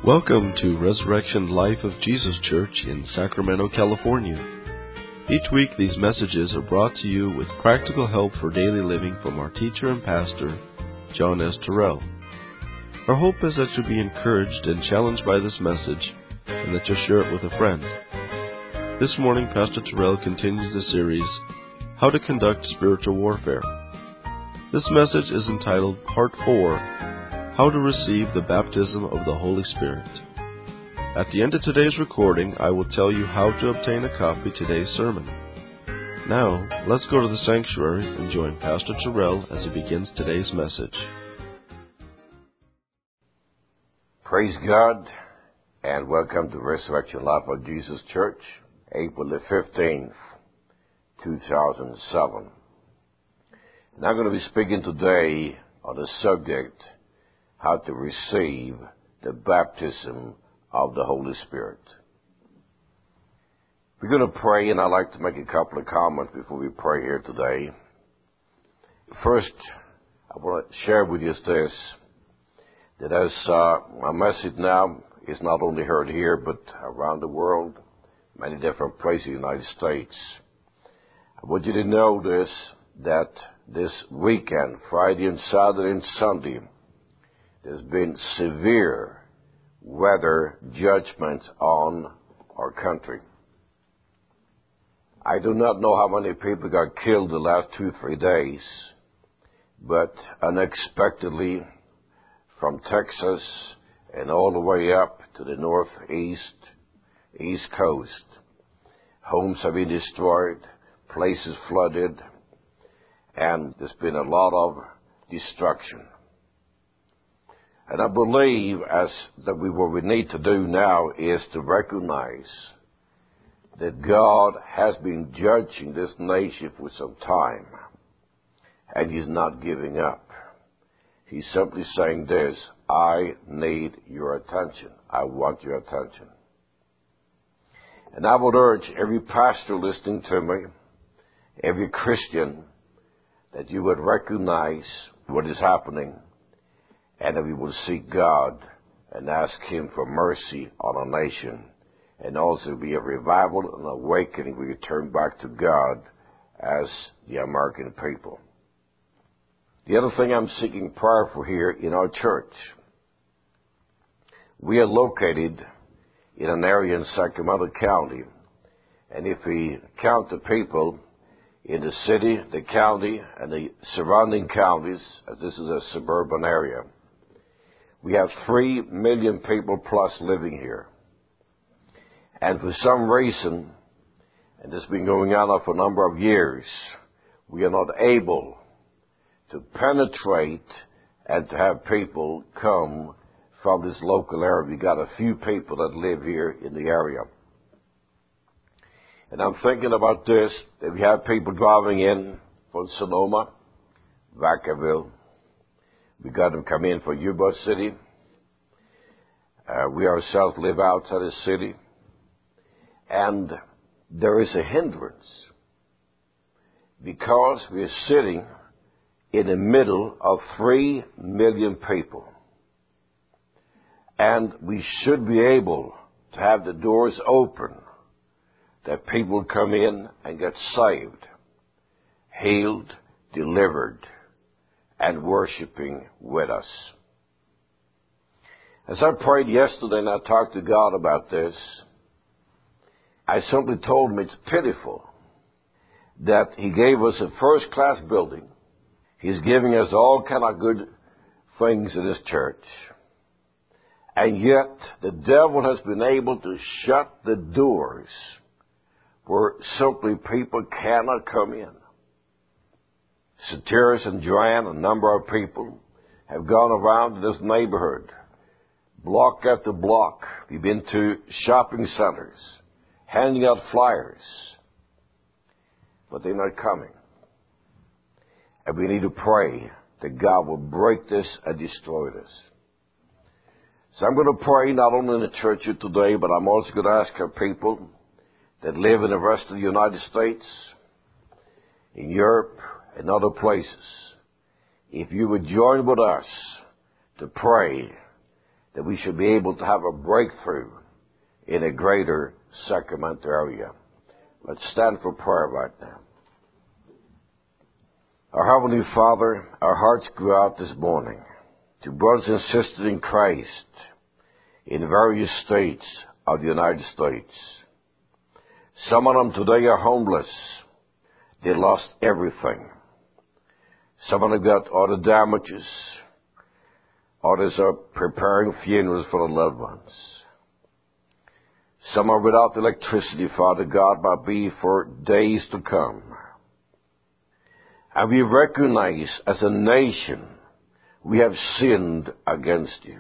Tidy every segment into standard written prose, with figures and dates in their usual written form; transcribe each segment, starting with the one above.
Welcome to Resurrection Life of Jesus Church in Sacramento, California. Each week these messages are brought to you with practical help for daily living from our teacher and pastor, John S. Terrell. Our hope is that you'll be encouraged and challenged by this message and that you'll share it with a friend. This morning Pastor Terrell continues the series, How to Conduct Spiritual Warfare. This message is entitled Part 4, How to Receive the Baptism of the Holy Spirit. At the end of today's recording, I will tell you how to obtain a copy of today's sermon. Now, let's go to the sanctuary and join Pastor Terrell as he begins today's message. Praise God, and welcome to Resurrection Life of Jesus Church, April the 15th, 2007. And I'm going to be speaking today on the subject, how to receive the baptism of the Holy Spirit. We're going to pray, and I'd like to make a couple of comments before we pray here today. First, I want to share with you this, that as my message now is not only heard here, but around the world, many different places in the United States. I want you to know this, that this weekend, Friday and Saturday and Sunday, there's been severe weather judgments on our country. I do not know how many people got killed the last 2-3 days, but unexpectedly from Texas and all the way up to the northeast, east coast, homes have been destroyed, places flooded, and there's been a lot of destruction. And I believe what we need to do now is to recognize that God has been judging this nation for some time, and He's not giving up. He's simply saying this, I need your attention. I want your attention. And I would urge every pastor listening to me, every Christian, that you would recognize what is happening, and that we will seek God and ask Him for mercy on our nation, and also be a revival and awakening. We return back to God as the American people. The other thing I'm seeking prayer for here in our church, we are located in an area in Sacramento County, and if we count the people in the city, the county, and the surrounding counties, as this is a suburban area, we have 3 million people plus living here. And for some reason, and this has been going on for a number of years, we are not able to penetrate and to have people come from this local area. We got a few people that live here in the area. And I'm thinking about this, that we have people driving in from Sonoma, Vacaville. We got them come in for Yuba City. We ourselves live outside the city. And there is a hindrance because we are sitting in the middle of 3 million people. And we should be able to have the doors open that people come in and get saved, healed, delivered, and worshiping with us. As I prayed yesterday and I talked to God about this, I simply told Him it's pitiful that He gave us a first-class building. He's giving us all kind of good things in this church. And yet the devil has been able to shut the doors where simply people cannot come in. Satiris and Joanne, a number of people, have gone around this neighborhood, block after block. We've been to shopping centers, handing out flyers, but they're not coming. And we need to pray that God will break this and destroy this. So I'm going to pray not only in the church here today, but I'm also going to ask our people that live in the rest of the United States, in Europe, and other places, if you would join with us to pray that we should be able to have a breakthrough in a greater Sacramento area. Let's stand for prayer right now. Our Heavenly Father, our hearts go out this morning to brothers and sisters in Christ in various states of the United States. Some of them today are homeless. They lost everything. Some of them got auto damages. Others are preparing funerals for their loved ones. Some are without electricity, Father God, might be for days to come. And we recognize as a nation we have sinned against you.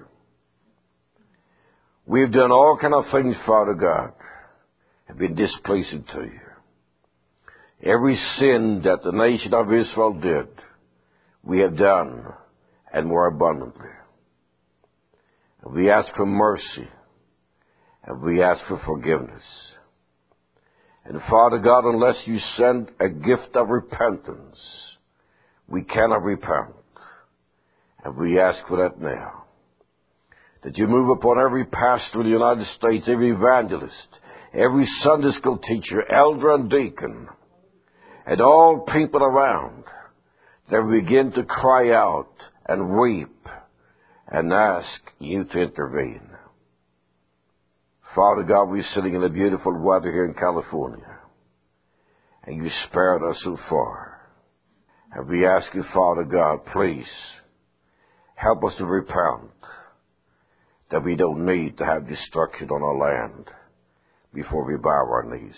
We've done all kind of things, Father God, have been displeasing to you. Every sin that the nation of Israel did, we have done, and more abundantly. And we ask for mercy, and we ask for forgiveness. And Father God, unless you send a gift of repentance, we cannot repent. And we ask for that now. That you move upon every pastor in the United States, every evangelist, every Sunday school teacher, elder and deacon, and all people around, that we begin to cry out and weep and ask you to intervene. Father God, we're sitting in the beautiful weather here in California, and you spared us so far. And we ask you, Father God, please help us to repent, that we don't need to have destruction on our land before we bow our knees.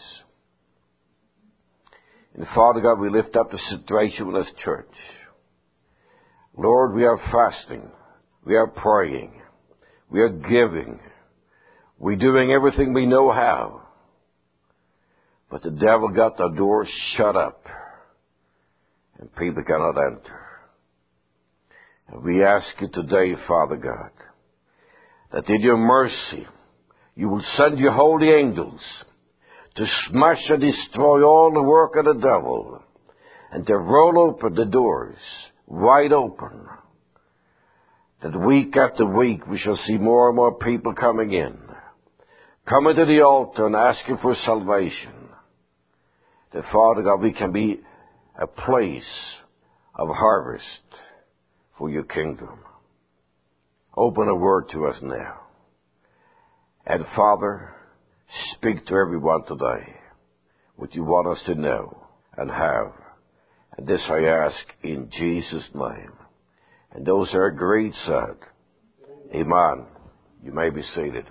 And Father God, we lift up the situation with this church. Lord, we are fasting. We are praying. We are giving. We're doing everything we know how. But the devil got the door shut up, and people cannot enter. And we ask you today, Father God, that in your mercy, you will send your holy angels to smash and destroy all the work of the devil, and to roll open the doors wide open, that week after week we shall see more and more people coming to the altar and asking for salvation. That, Father God, we can be a place of harvest for your kingdom. Open a word to us now. And Father, speak to everyone today what you want us to know and have. And this I ask in Jesus' name. And those who agreed said, Amen. You may be seated.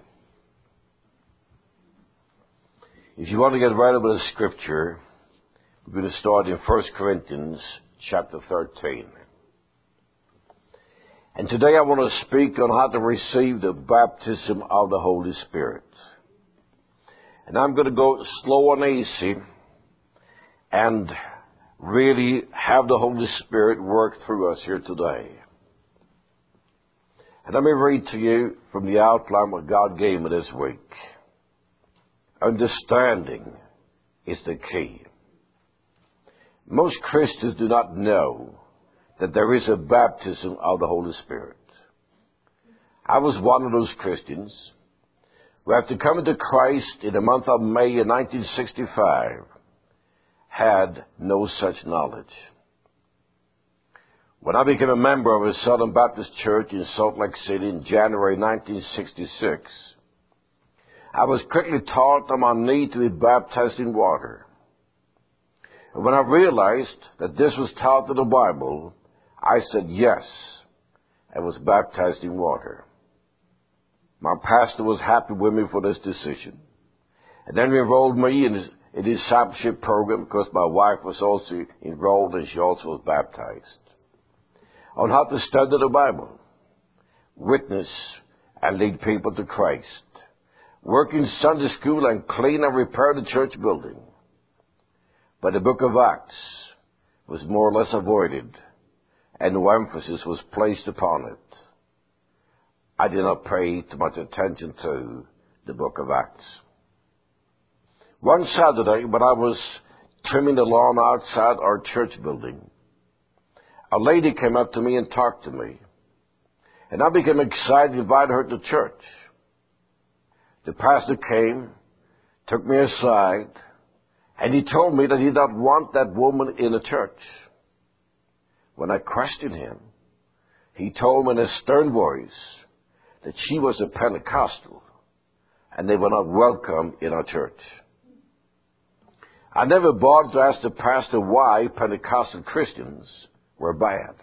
If you want to get right over the scripture, we're going to start in 1 Corinthians chapter 13. And today I want to speak on how to receive the baptism of the Holy Spirit. And I'm going to go slow and easy and really have the Holy Spirit work through us here today. And let me read to you from the outline what God gave me this week. Understanding is the key. Most Christians do not know that there is a baptism of the Holy Spirit. I was one of those Christians who, after coming to Christ in the month of May in 1965, had no such knowledge. When I became a member of a Southern Baptist church in Salt Lake City in January 1966, I was quickly taught on my need to be baptized in water. And when I realized that this was taught in the Bible, I said yes and was baptized in water. My pastor was happy with me for this decision. And then he enrolled me in a discipleship program because my wife was also enrolled and she also was baptized, on how to study the Bible, witness and lead people to Christ, work in Sunday school and clean and repair the church building. But the book of Acts was more or less avoided, and no emphasis was placed upon it. I did not pay too much attention to the book of Acts. One Saturday, when I was trimming the lawn outside our church building, a lady came up to me and talked to me. And I became excited to invite her to church. The pastor came, took me aside, and he told me that he did not want that woman in the church. When I questioned him, he told me in a stern voice that she was a Pentecostal and they were not welcome in our church. I never bothered to ask the pastor why Pentecostal Christians were bad.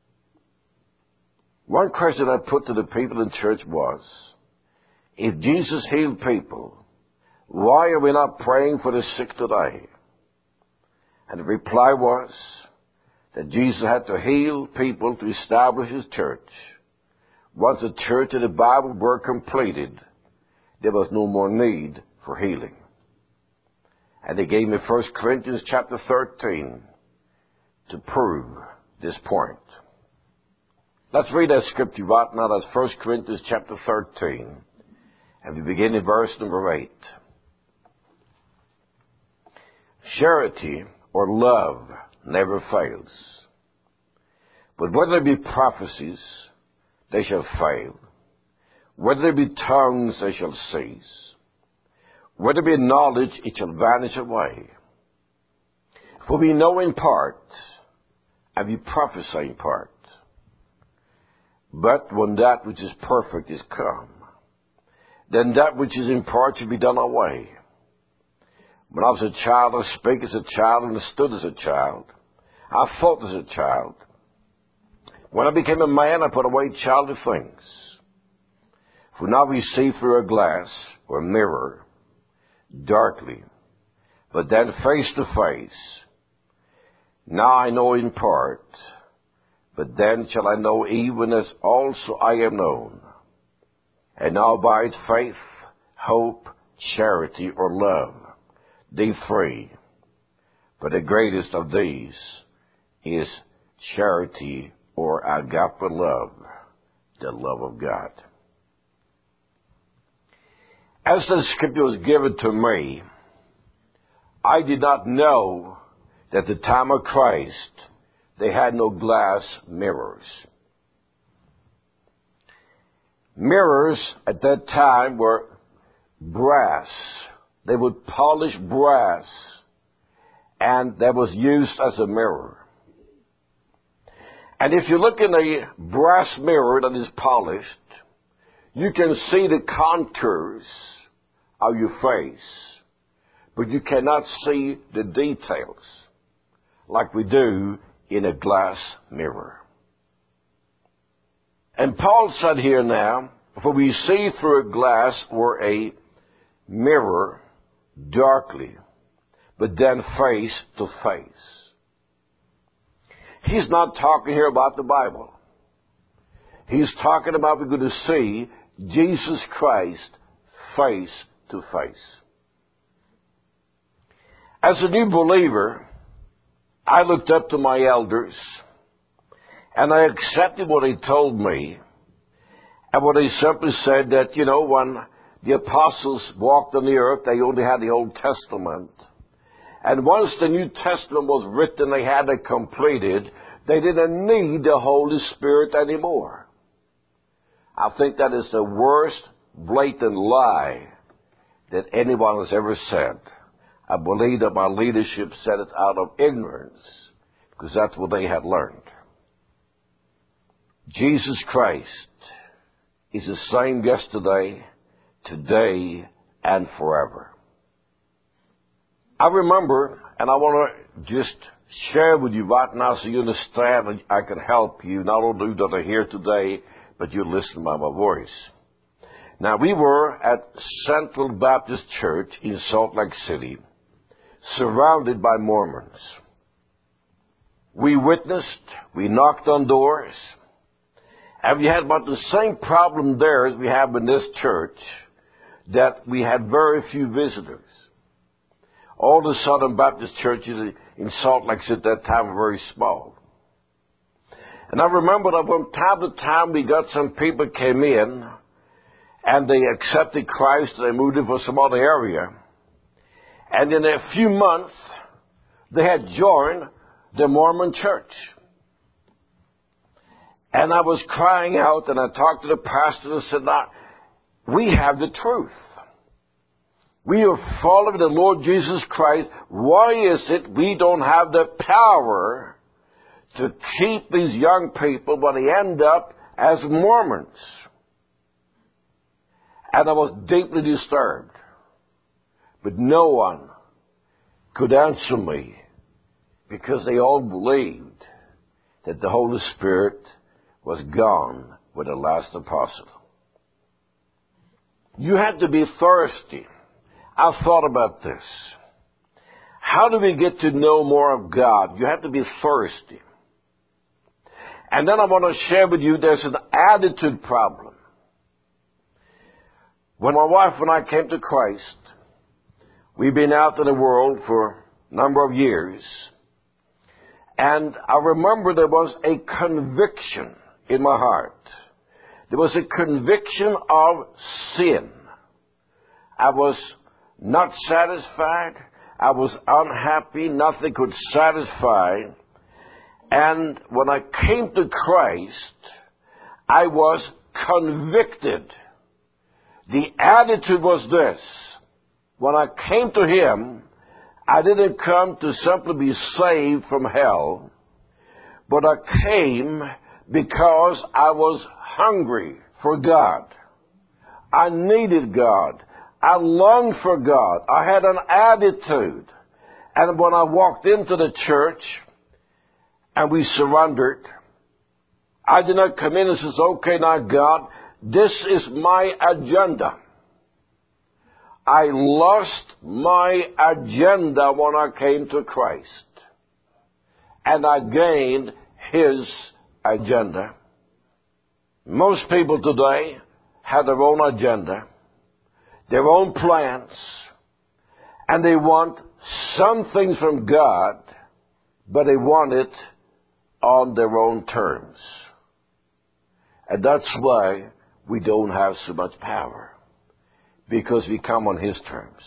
One question I put to the people in church was, if Jesus healed people, why are we not praying for the sick today? And the reply was that Jesus had to heal people to establish his church. Once the church and the Bible were completed, there was no more need for healing. And they gave me 1 Corinthians chapter 13 to prove this point. Let's read that scripture right now. That's 1 Corinthians chapter 13. And we begin in verse number 8. Charity or love never fails. But whether it be prophecies, they shall fail. Whether there be tongues, they shall cease. Whether there be knowledge, it shall vanish away. For we know in part, and we prophesy in part. But when that which is perfect is come, then that which is in part shall be done away. When I was a child, I spake as a child, and understood as a child. I thought as a child. When I became a man, I put away childish things. For now we see through a glass or a mirror, darkly, but then face to face. Now I know in part, but then shall I know even as also I am known. And now abides faith, hope, charity, or love, these three. But the greatest of these is charity or agape love, the love of God. As the scripture was given to me, I did not know that at the time of Christ, they had no glass mirrors. Mirrors at that time were brass. They would polish brass, and that was used as a mirror. And if you look in a brass mirror that is polished, you can see the contours of your face, but you cannot see the details like we do in a glass mirror. And Paul said here now, for we see through a glass or a mirror darkly, but then face to face. He's not talking here about the Bible. He's talking about we're going to see Jesus Christ face to face. As a new believer, I looked up to my elders and I accepted what they told me and what they simply said that, when the apostles walked on the earth, they only had the Old Testament. And once the New Testament was written, they had it completed, they didn't need the Holy Spirit anymore. I think that is the worst blatant lie that anyone has ever said. I believe that my leadership said it out of ignorance, because that's what they had learned. Jesus Christ is the same yesterday, today, and forever. I remember, and I want to just share with you right now so you understand that I can help you, not only that are here today, but you listen by my voice. Now, we were at Central Baptist Church in Salt Lake City, surrounded by Mormons. We witnessed, we knocked on doors, and we had about the same problem there as we have in this church, that we had very few visitors. All the Southern Baptist churches in Salt Lake City at that time were very small. And I remember that from time to time we got some people came in and they accepted Christ and they moved into some other area. And in a few months they had joined the Mormon church. And I was crying out, and I talked to the pastor and said, "Now, we have the truth. We are following the Lord Jesus Christ. Why is it we don't have the power to keep these young people when they end up as Mormons?" And I was deeply disturbed. But no one could answer me because they all believed that the Holy Spirit was gone with the last apostle. You have to be thirsty. I've thought about this. How do we get to know more of God? You have to be thirsty. And then I want to share with you there's an attitude problem. When my wife and I came to Christ, we've been out in the world for a number of years. And I remember there was a conviction in my heart. There was a conviction of sin. I was not satisfied. I was unhappy. Nothing could satisfy. And when I came to Christ, I was convicted. The attitude was this. When I came to Him, I didn't come to simply be saved from hell, but I came because I was hungry for God. I needed God. I longed for God. I had an attitude. And when I walked into the church and we surrendered, I did not come in and say, "Okay, now God, this is my agenda." I lost my agenda when I came to Christ. And I gained His agenda. Most people today have their own agenda, their own plans, and they want some things from God, but they want it on their own terms. And that's why we don't have so much power, because we come on His terms.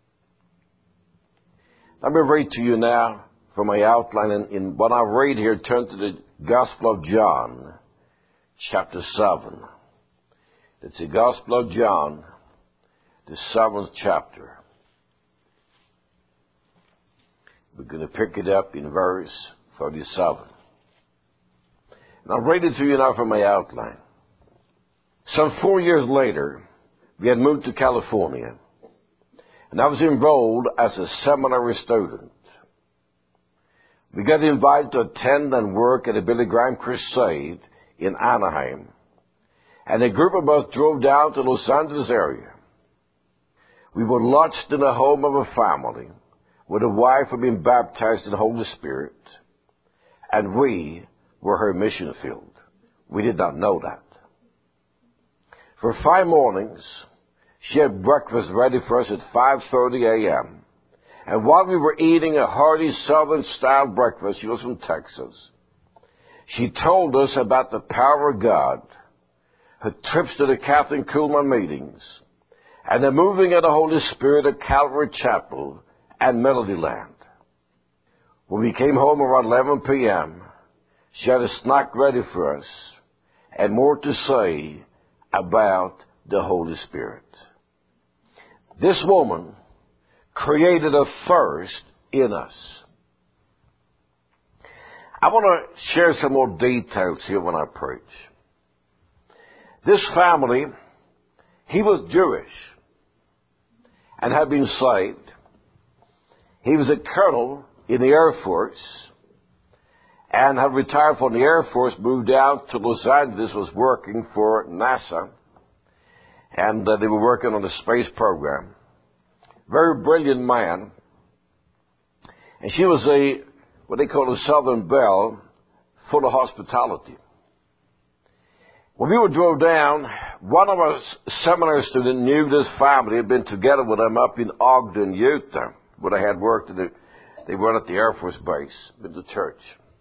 Let me read to you now from my outline. In what I read here, turn to the Gospel of John, chapter 7. It's the Gospel of John, the 7th chapter. We're going to pick it up in verse 37. And I'll read it to you now from my outline. Some 4 years later, we had moved to California, and I was enrolled as a seminary student. We got invited to attend and work at a Billy Graham crusade in Anaheim, and a group of us drove down to Los Angeles area. We were lodged in the home of a family where the wife had been baptized in the Holy Spirit, and we were her mission field. We did not know that. For 5 mornings, she had breakfast ready for us at 5:30 a.m. And while we were eating a hearty Southern-style breakfast, she was from Texas, she told us about the power of God, her trips to the Catherine Kuhlman meetings, and the moving of the Holy Spirit at Calvary Chapel and Melodyland. When we came home around 11 p.m., she had a snack ready for us and more to say about the Holy Spirit. This woman created a thirst in us. I want to share some more details here when I preach. This family, he was Jewish and had been saved. He was a colonel in the Air Force and had retired from the Air Force, moved out to Los Angeles, was working for NASA, and they were working on the space program. Very brilliant man. And she was what they call a Southern belle, full of hospitality. When we drove down, one of our seminary students knew this family, had been together with them up in Ogden, Utah, where they had worked. They were at the Air Force base, in the church.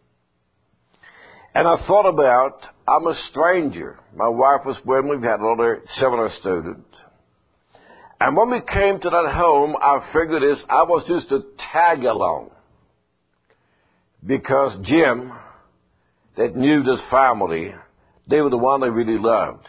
And I thought about, I'm a stranger. My wife was with me. We had another seminary student. And when we came to that home, I figured this, I was just to tag along. Because Jim, that knew this family, They were the one they really loved.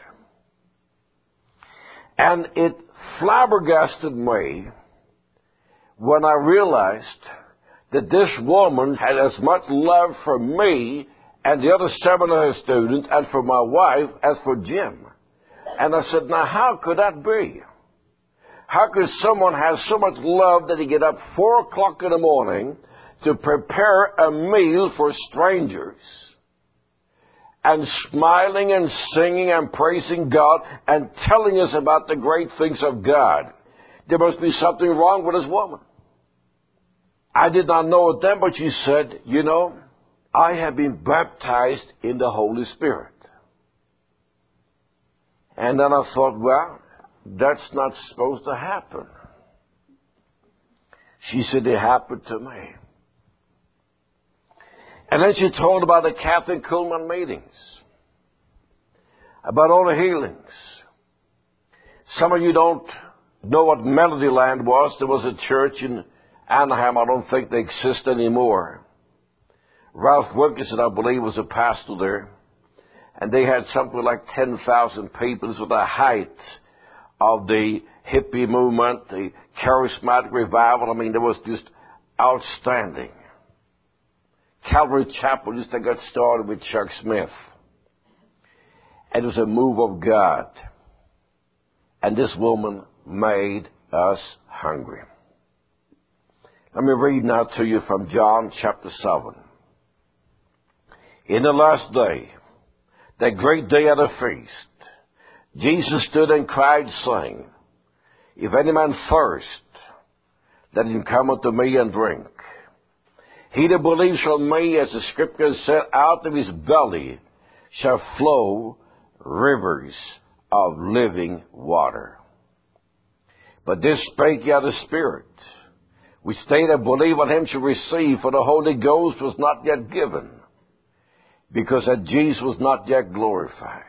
And it flabbergasted me when I realized that this woman had as much love for me and the other seminary students and for my wife as for Jim. And I said, now how could that be? How could someone have so much love that he get up 4 o'clock in the morning to prepare a meal for strangers and smiling and singing and praising God and telling us about the great things of God? There must be something wrong with this woman. I did not know it then, but she said, you know, I have been baptized in the Holy Spirit. And then I thought, well, that's not supposed to happen. She said, it happened to me. And then she told about the Kathryn Kuhlman meetings, about all the healings. Some of you don't know what Melody Land was. There was a church in Anaheim. I don't think they exist anymore. Ralph Wilkinson, I believe, was a pastor there. And they had something like 10,000 people. This was the height of the hippie movement, the charismatic revival. I mean, it was just outstanding. Calvary Chapel used to get started with Chuck Smith. And it was a move of God. And this woman made us hungry. Let me read now to you from John chapter 7. In the last day, that great day of the feast, Jesus stood and cried, saying, if any man thirst, let him come unto me and drink. He that believes on me, as the Scripture said, out of his belly shall flow rivers of living water. But this spake ye of the Spirit, which they that believe on him shall receive, for the Holy Ghost was not yet given, because that Jesus was not yet glorified.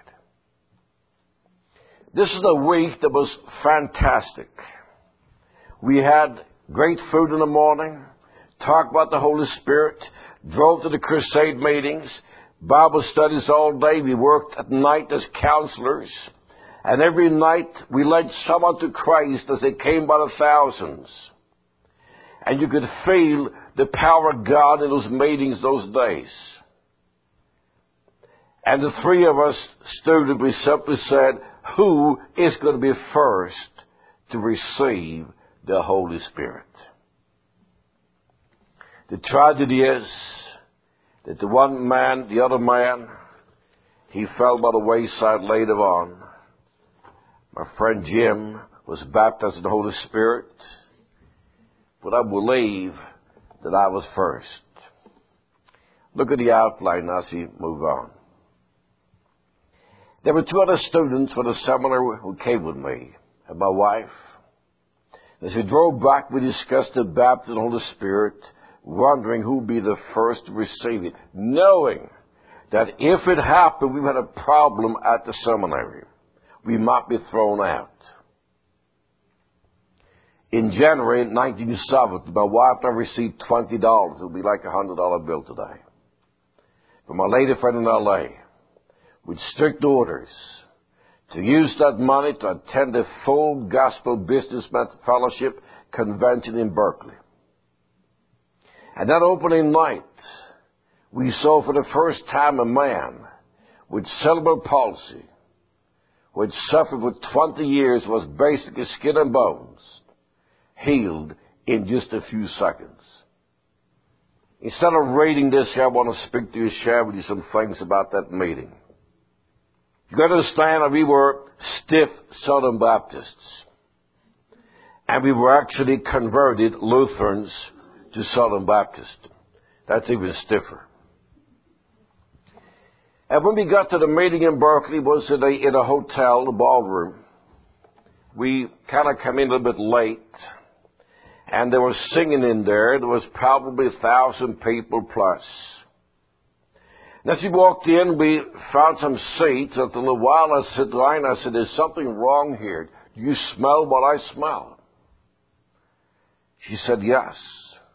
This is a week that was fantastic. We had great food in the morning, talked about the Holy Spirit, drove to the crusade meetings, Bible studies all day. We worked at night as counselors. And every night we led someone to Christ as they came by the thousands. And you could feel the power of God in those meetings those days. And the three of us stood, we simply said, who is going to be first to receive the Holy Spirit? The tragedy is that the one man, the other man, he fell by the wayside later on. My friend Jim was baptized in the Holy Spirit, but I believe that I was first. Look at the outline as we move on. There were 2 other students from the seminary who came with me, and my wife. As we drove back, we discussed the baptism of the Holy Spirit, wondering who would be the first to receive it, knowing that if it happened, we had a problem at the seminary. We might be thrown out. In January 1970, my wife and I received $20. It would be like a $100 bill today. From my lady friend in L.A., with strict orders to use that money to attend the full Gospel Businessman Fellowship convention in Berkeley. And that opening night, we saw for the first time a man with cerebral palsy, who had suffered for 20 years, was basically skin and bones, healed in just a few seconds. Instead of reading this here, I want to speak to you, share with you some things about that meeting. You got to understand that we were stiff Southern Baptists. And we were actually converted Lutherans to Southern Baptist. That's even stiffer. And when we got to the meeting in Berkeley, it was in a hotel, the ballroom. We kind of came in a little bit late. And they were singing in there. There was probably 1,000 people plus. And as we walked in, we found some seats. After a little while, I said to Ryan, I said, there's something wrong here. Do you smell what I smell? She said, yes.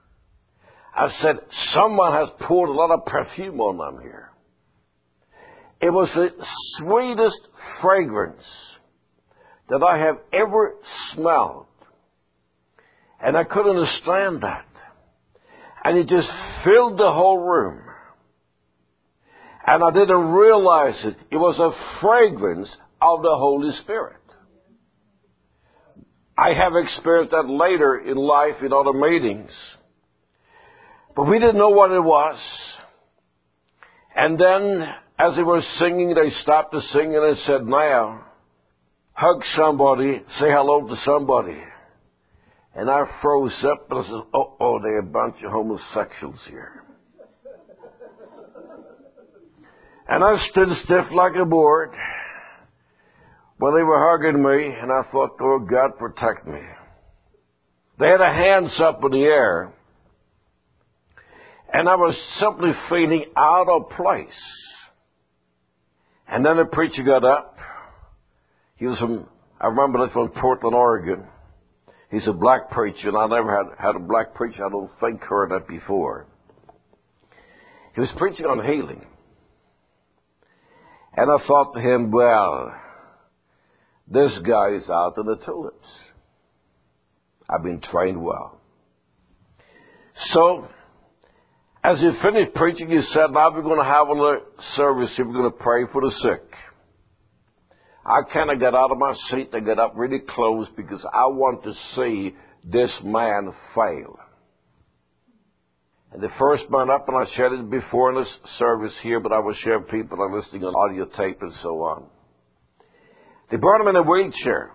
I said, someone has poured a lot of perfume on them here. It was the sweetest fragrance that I have ever smelled. And I couldn't understand that. And it just filled the whole room. And I didn't realize it. It was a fragrance of the Holy Spirit. I have experienced that later in life in other meetings. But we didn't know what it was. And then, as they were singing, they stopped the singing and said, now, hug somebody, say hello to somebody. And I froze up and I said, oh, there are a bunch of homosexuals here. And I stood stiff like a board when they were hugging me, and I thought, oh, God, protect me. They had their hands up in the air, and I was simply feeling out of place. And then the preacher got up. He was I remember this from Portland, Oregon. He's a black preacher, and I never had a black preacher, I don't think, heard that before. He was preaching on healing. And I thought to him, well, this guy is out in the tulips. I've been trained well. So, as he finished preaching, he said, now we're going to have a service here. We're going to pray for the sick. I kind of got out of my seat and got up really close because I want to see this man fail. And the first man up, and I shared it before in this service here, but I will share people are listening on audio tape and so on. They brought him in a wheelchair.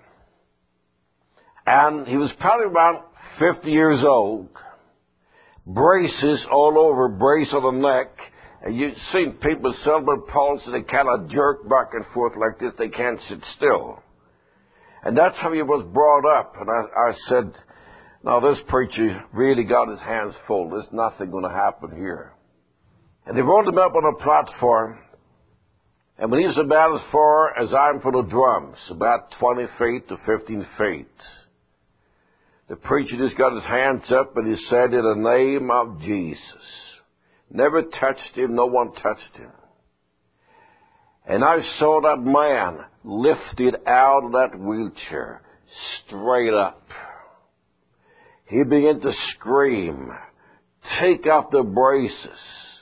And he was probably around 50 years old. Braces all over, brace on the neck. And you've seen people with cerebral palsy, they kind of jerk back and forth like this. They can't sit still. And that's how he was brought up. And I said, now this preacher really got his hands full. There's nothing going to happen here. And they rolled him up on a platform. And when he was about as far as I'm for the drums, about 20 feet to 15 feet, the preacher just got his hands up and he said, in the name of Jesus. Never touched him. No one touched him. And I saw that man lifted out of that wheelchair straight up. He began to scream, take off the braces.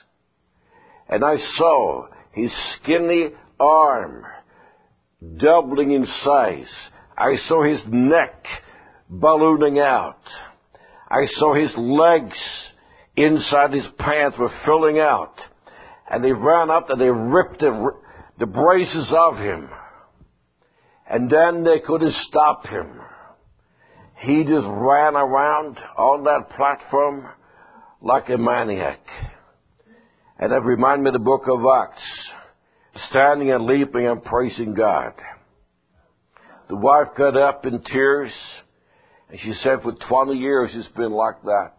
And I saw his skinny arm doubling in size. I saw his neck ballooning out. I saw his legs inside his pants were filling out. And they ran up and they ripped the braces of him. And then they couldn't stop him. He just ran around on that platform like a maniac. And that reminded me of the book of Acts, standing and leaping and praising God. The wife got up in tears, and she said for 20 years it's been like that.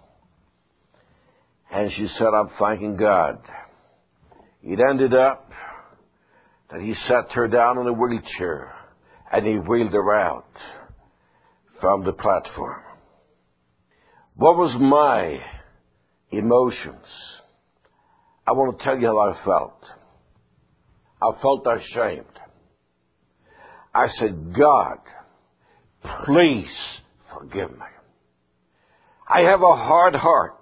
And she said, I'm thanking God. It ended up that he sat her down in a wheelchair, and he wheeled her out from the platform. What was my emotions? I want to tell you how I felt. I felt ashamed. I said, God, please forgive me. I have a hard heart.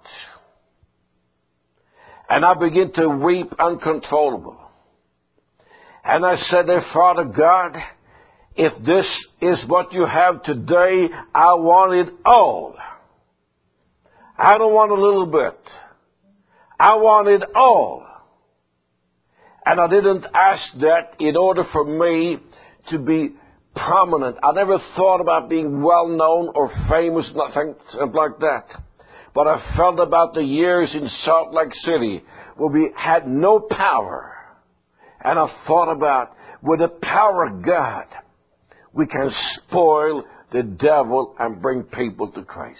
And I began to weep uncontrollable. And I said, Father God, if this is what you have today, I want it all. I don't want a little bit. I want it all. And I didn't ask that in order for me to be prominent. I never thought about being well known or famous, nothing like that. But I felt about the years in Salt Lake City where we had no power. And I thought about, with the power of God, we can spoil the devil and bring people to Christ.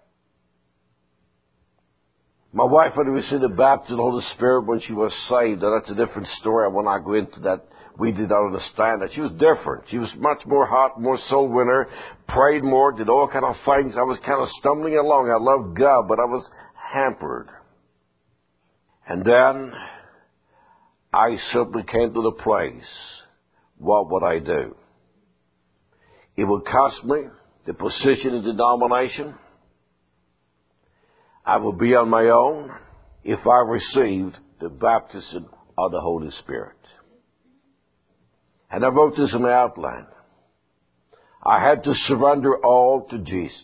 My wife had received the baptism of the Holy Spirit when she was saved, and that's a different story. I will not go into that. We did not understand that. She was different. She was much more hot, more soul winner, prayed more, did all kind of things. I was kind of stumbling along. I loved God, but I was hampered. And then I simply came to the place, what would I do? It would cost me the position in the denomination. I would be on my own if I received the baptism of the Holy Spirit. And I wrote this in my outline. I had to surrender all to Jesus.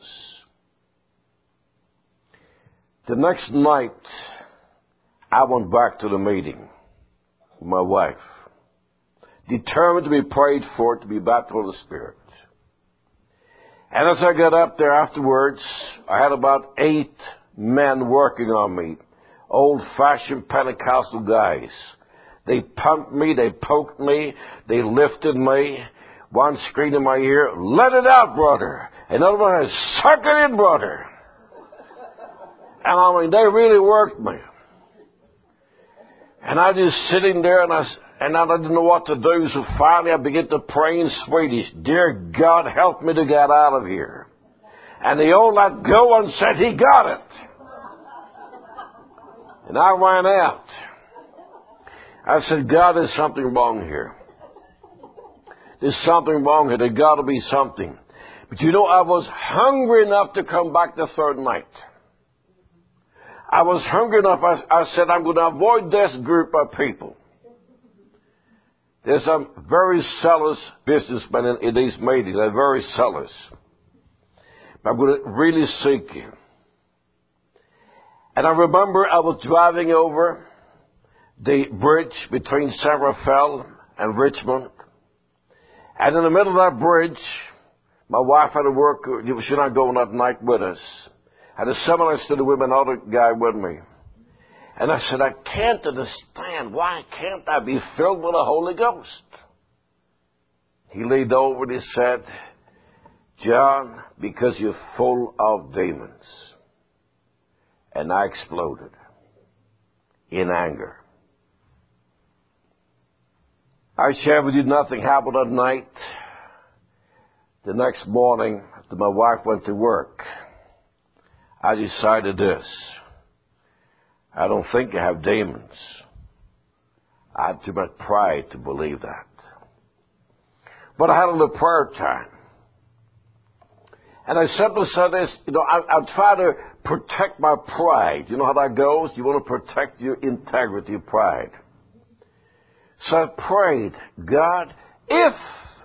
The next night, I went back to the meeting with my wife, determined to be prayed for, to be baptized with the Spirit. And as I got up there afterwards, I had about 8 men working on me, old-fashioned Pentecostal guys. They pumped me, they poked me, they lifted me. One screamed in my ear, "Let it out, brother." Another one, "Suck it in, brother." And I mean, they really worked me. And I just sitting there and I didn't know what to do. So finally I began to pray in Swedish. "Dear God, help me to get out of here." And they all let go and said, "He got it." And I ran out. I said, "God, there's something wrong here. There's something wrong here. There's got to be something." But you know, I was hungry enough to come back the third night. I was hungry enough. I said, I'm going to avoid this group of people. There's some very zealous businessmen in these meetings. They're very zealous. But I'm going to really seek you. And I remember I was driving over the bridge between San Rafael and Richmond. And in the middle of that bridge, my wife had to work. She was not going that night with us. I had a seminar student with another guy with me. And I said, I can't understand. Why can't I be filled with the Holy Ghost? He leaned over and he said, "John, because you're full of demons." And I exploded in anger. I shared with you nothing happened that night. The next morning, after my wife went to work, I decided this. I don't think I have demons. I had too much pride to believe that. But I had a little prayer time. And I simply said this, I try to protect my pride. You know how that goes? You want to protect your integrity, your pride. So I prayed, God, if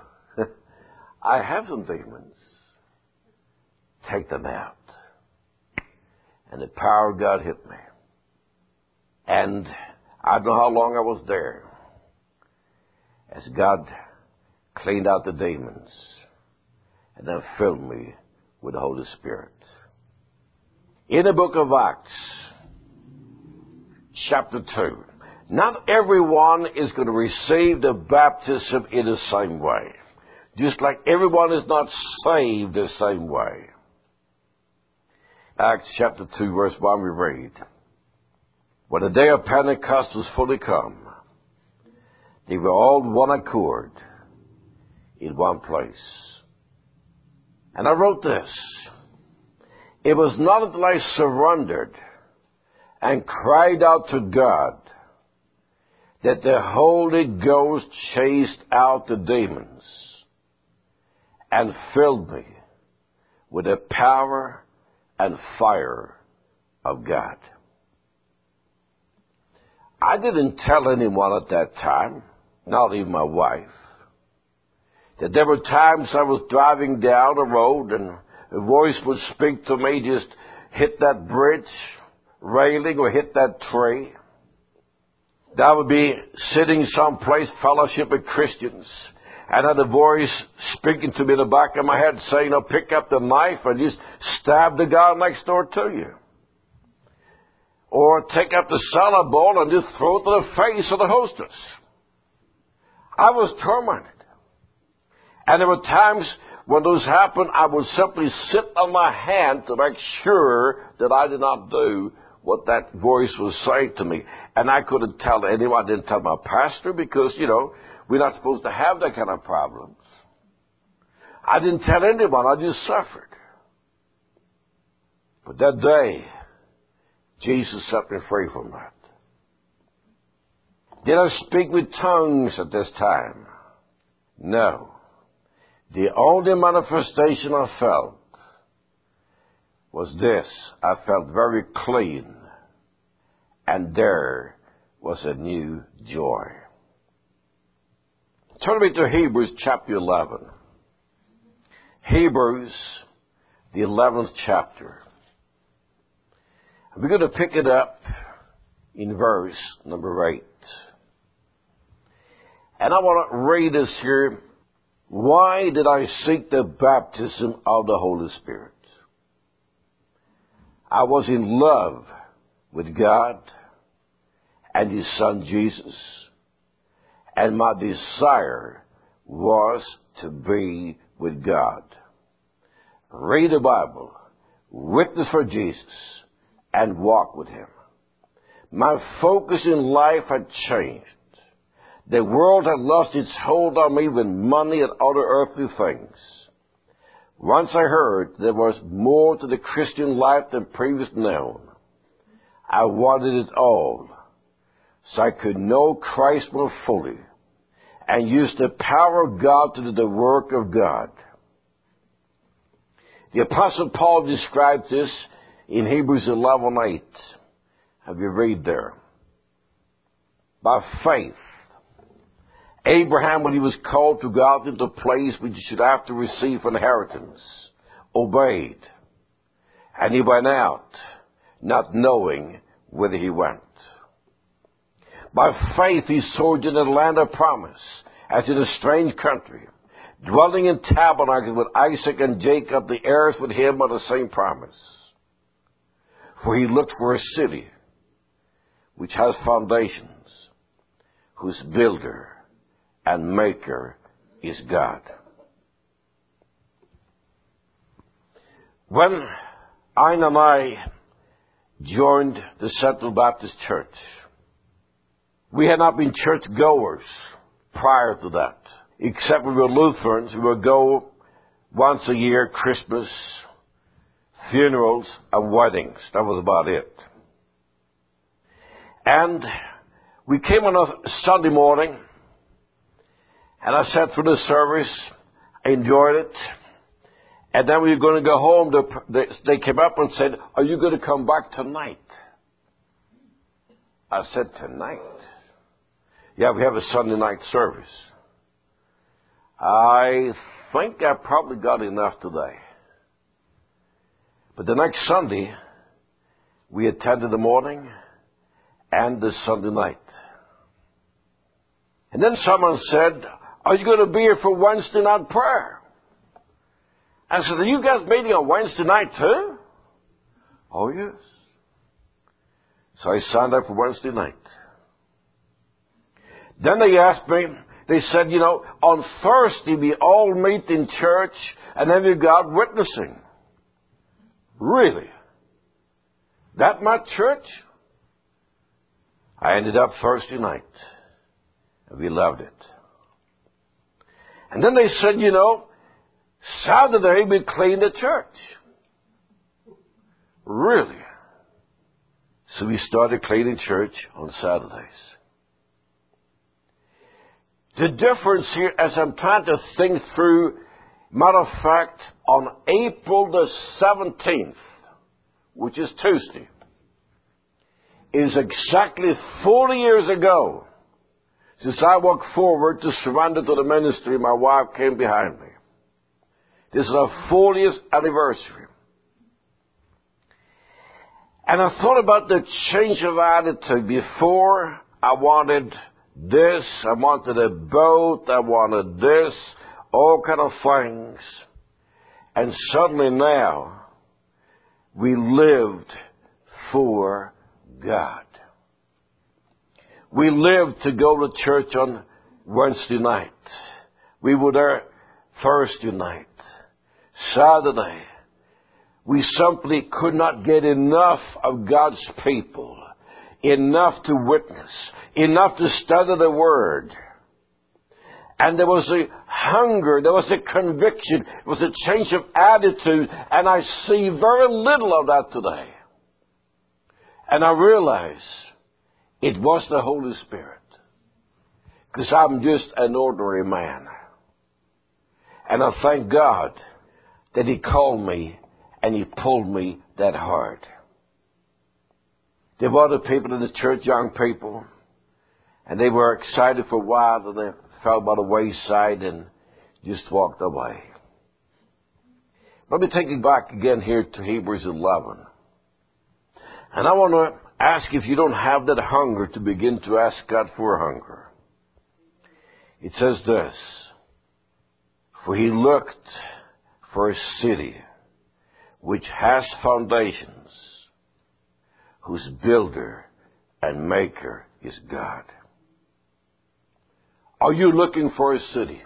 I have some demons, take them out. And the power of God hit me. And I don't know how long I was there as God cleaned out the demons and then filled me with the Holy Spirit. In the book of Acts, chapter 2, not everyone is going to receive the baptism in the same way. Just like everyone is not saved the same way. Acts chapter 2, verse 1, we read, when the day of Pentecost was fully come, they were all one accord in one place. And I wrote this. It was not until I surrendered and cried out to God that the Holy Ghost chased out the demons and filled me with the power and fire of God. I didn't tell anyone at that time, not even my wife, that there were times I was driving down the road and a voice would speak to me, just hit that bridge railing or hit that tree. That I would be sitting someplace, fellowship with Christians, and had a voice speaking to me in the back of my head saying, pick up the knife and just stab the guy next door to you. Or take up the salad bowl and just throw it to the face of the hostess. I was tormented. And there were times when those happened, I would simply sit on my hand to make sure that I did not do what that voice was saying to me. And I couldn't tell anyone. I didn't tell my pastor because, we're not supposed to have that kind of problems. I didn't tell anyone. I just suffered. But that day, Jesus set me free from that. Did I speak with tongues at this time? No. The only manifestation I felt was this. I felt very clean, and there was a new joy. Turn me to Hebrews chapter 11. Hebrews, the 11th chapter. We're going to pick it up in verse number 8. And I want to read this here. Why did I seek the baptism of the Holy Spirit? I was in love with God and His Son Jesus, and my desire was to be with God. Read the Bible, witness for Jesus, and walk with Him. My focus in life had changed. The world had lost its hold on me with money and other earthly things. Once I heard there was more to the Christian life than previously known. I wanted it all, so I could know Christ more fully and use the power of God to do the work of God. The Apostle Paul describes this in Hebrews 11:8. Have you read there? By faith, Abraham, when he was called to go out into a place which he should have to receive an inheritance, obeyed. And he went out, not knowing whither he went. By faith he sojourned in the land of promise, as in a strange country, dwelling in tabernacles with Isaac and Jacob, the heirs with him of the same promise. For he looked for a city which has foundations, whose builder and maker is God. When Aina and I joined the Central Baptist Church, we had not been church goers prior to that. Except we were Lutherans, we would go once a year, Christmas, funerals, and weddings. That was about it. And we came on a Sunday morning, and I sat through the service. I enjoyed it. And then we were going to go home. They came up and said, "Are you going to come back tonight?" I said, "Tonight?" "Yeah, we have a Sunday night service." I think I probably got enough today. But the next Sunday, we attended the morning and the Sunday night. And then someone said, "Are you going to be here for Wednesday night prayer?" I said, "Are you guys meeting on Wednesday night too?" "Oh, yes." So I signed up for Wednesday night. Then they asked me, they said, on Thursday we all meet in church and then we go out witnessing. Really? That much church? I ended up Thursday night. And we loved it. And then they said, Saturday we clean the church. Really? So we started cleaning church on Saturdays. The difference here, as I'm trying to think through, matter of fact, on April the 17th, which is Tuesday, is exactly 40 years ago since I walked forward to surrender to the ministry. My wife came behind me. This is our 40th anniversary. And I thought about the change of attitude. Before, I wanted this, I wanted a boat, I wanted this, all kind of things. And suddenly now, we lived for God. We lived to go to church on Wednesday night. We were there Thursday night, Saturday. We simply could not get enough of God's people, enough to witness, enough to study the Word. And there was a hunger, there was a conviction, there was a change of attitude, and I see very little of that today. And I realize it was the Holy Spirit. because I'm just an ordinary man. And I thank God that He called me and He pulled me that hard. There were other people in the church, young people, and they were excited for a while, and they fell by the wayside and just walked away. Let me take you back again here to Hebrews 11. And I want to ask if you don't have that hunger to begin to ask God for a hunger. It says this, for He looked for a city which has foundations, whose builder and maker is God. Are you looking for a city?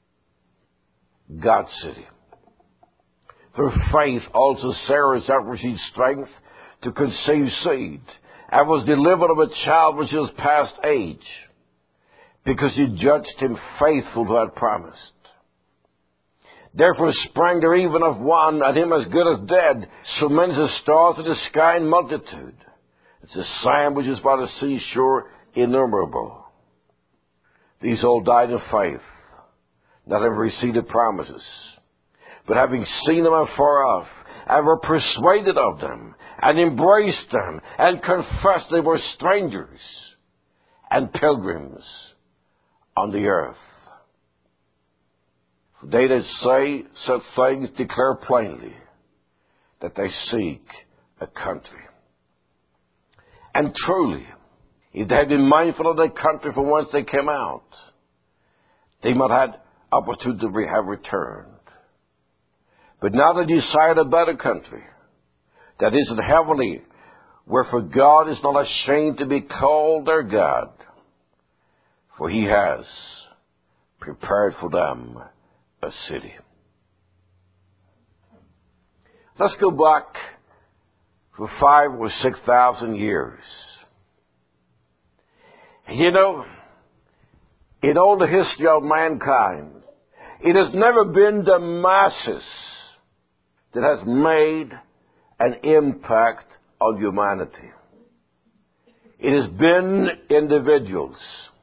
God's city. Through faith also Sarah herself received strength to conceive seed, and was delivered of a child which was past age, because He judged him faithful who had promised. Therefore sprang there even of one at him as good as dead, so many as the stars of the sky in multitude. It's the sand which is by the seashore, innumerable. These all died in faith, not having received the promises, but having seen them afar off, and were persuaded of them, and embraced them, and confessed they were strangers and pilgrims on the earth. For they that say such things declare plainly that they seek a country. And truly, if they had been mindful of their country from whence they came out, they might have had opportunity to have returned. But now they desire a better country, that is in heavenly, wherefore God is not ashamed to be called their God, for He has prepared for them a city. Let's go back for 5,000 or 6,000 years. You know, in all the history of mankind, it has never been the masses that has made an impact on humanity. It has been individuals.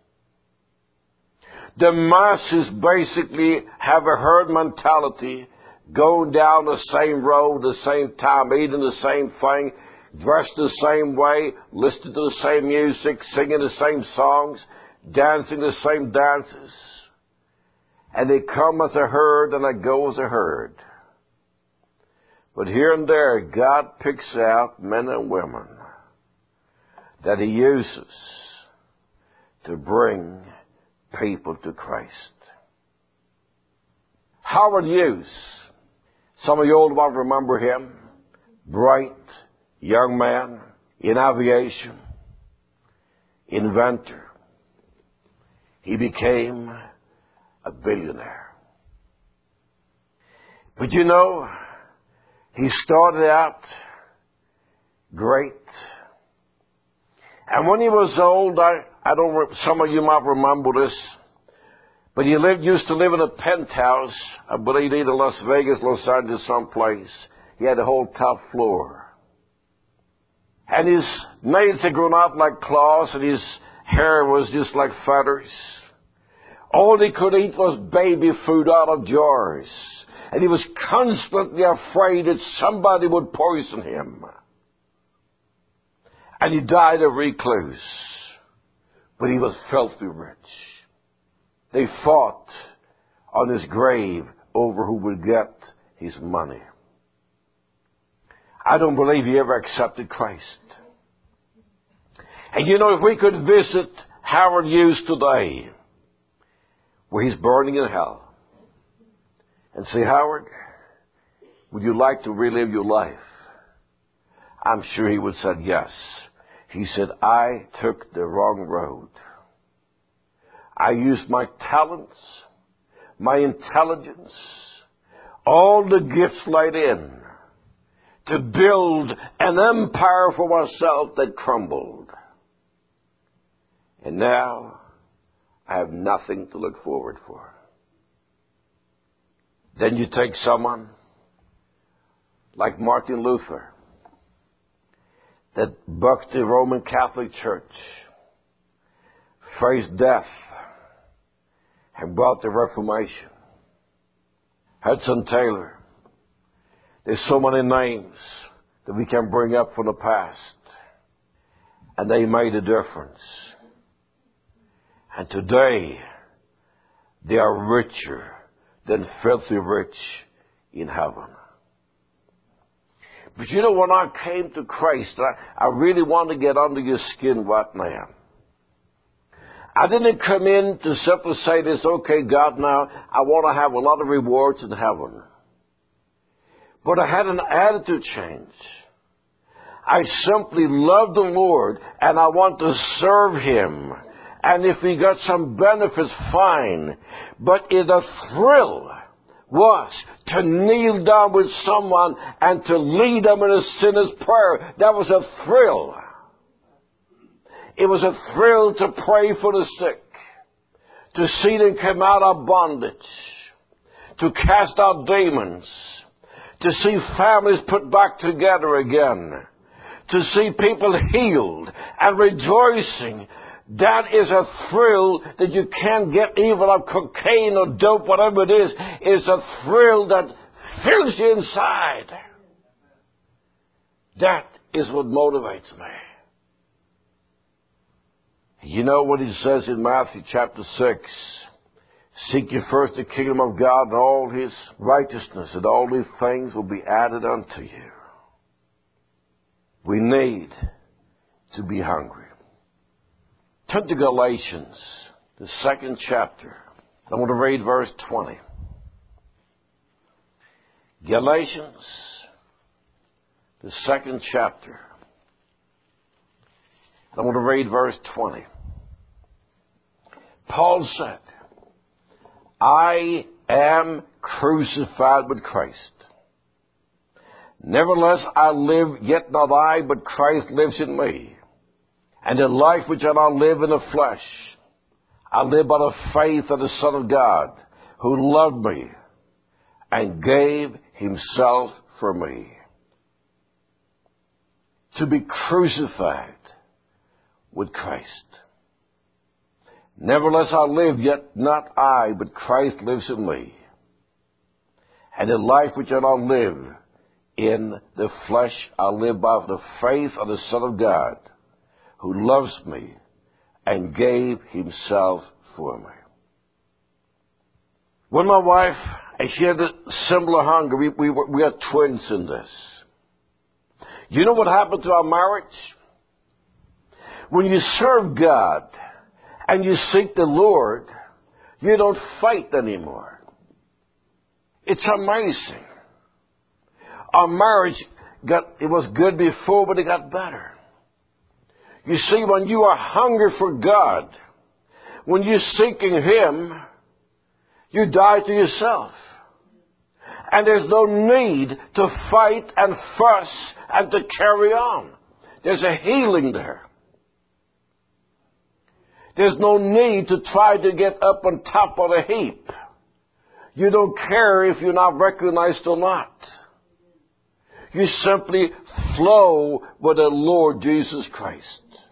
The masses basically have a herd mentality, going down the same road, the same time, eating the same thing, dressed the same way, listening to the same music, singing the same songs, dancing the same dances. And they come as a herd and they go as a herd. But here and there, God picks out men and women that He uses to bring people to Christ. Howard Hughes, some of you old ones remember him, bright young man in aviation, inventor. He became a billionaire. But you know, he started out great. And when he was old, some of you might remember this, but he used to live in a penthouse, I believe either Las Vegas, Los Angeles, someplace. He had a whole top floor. And his nails had grown out like claws, and his hair was just like feathers. All he could eat was baby food out of jars. And he was constantly afraid that somebody would poison him. And he died a recluse. But he was filthy rich. They fought on his grave over who would get his money. I don't believe he ever accepted Christ. And you know, if we could visit Howard Hughes today, where he's burning in hell, and say, Howard, would you like to relive your life? I'm sure he would say yes. He said, I took the wrong road. I used my talents, my intelligence, all the gifts laid in to build an empire for myself that crumbled. And now I have nothing to look forward for. Then you take someone like Martin Luther that bucked the Roman Catholic Church, faced death, and brought the Reformation. Hudson Taylor. There's so many names that we can bring up from the past, and they made a difference. And today, they are richer than filthy rich in heaven. But you know, when I came to Christ, I really wanted to get under your skin right now. I didn't come in to simply say this, okay, God, now I want to have a lot of rewards in heaven. But I had an attitude change. I simply love the Lord and I want to serve Him. And if we got some benefits, fine. But the thrill was to kneel down with someone and to lead them in a sinner's prayer. That was a thrill. It was a thrill to pray for the sick, to see them come out of bondage, to cast out demons, to see families put back together again, to see people healed and rejoicing. That is a thrill that you can't get even of cocaine or dope, whatever it is. It's a thrill that fills you inside. That is what motivates me. You know what He says in Matthew chapter 6? Seek ye first the kingdom of God and all His righteousness, and all these things will be added unto you. We need to be hungry. Turn to Galatians, the 2nd chapter. I want to read verse 20. Galatians, the 2nd chapter. I want to read verse 20. Paul said, I am crucified with Christ. Nevertheless, I live, yet not I, but Christ lives in me. And the life which I now live in the flesh, I live by the faith of the Son of God, who loved me and gave Himself for me. To be crucified with Christ. Nevertheless, I live, yet not I, but Christ lives in me. And the life which I now live in the flesh, I live by the faith of the Son of God, who loves me and gave Himself for me. When my wife, and she had a similar hunger, we are twins in this. You know what happened to our marriage? When you serve God and you seek the Lord, you don't fight anymore. It's amazing. Our marriage it was good before, but it got better. You see, when you are hungry for God, when you're seeking Him, you die to yourself. And there's no need to fight and fuss and to carry on. There's a healing there. There's no need to try to get up on top of the heap. You don't care if you're not recognized or not. You simply flow with the Lord Jesus Christ.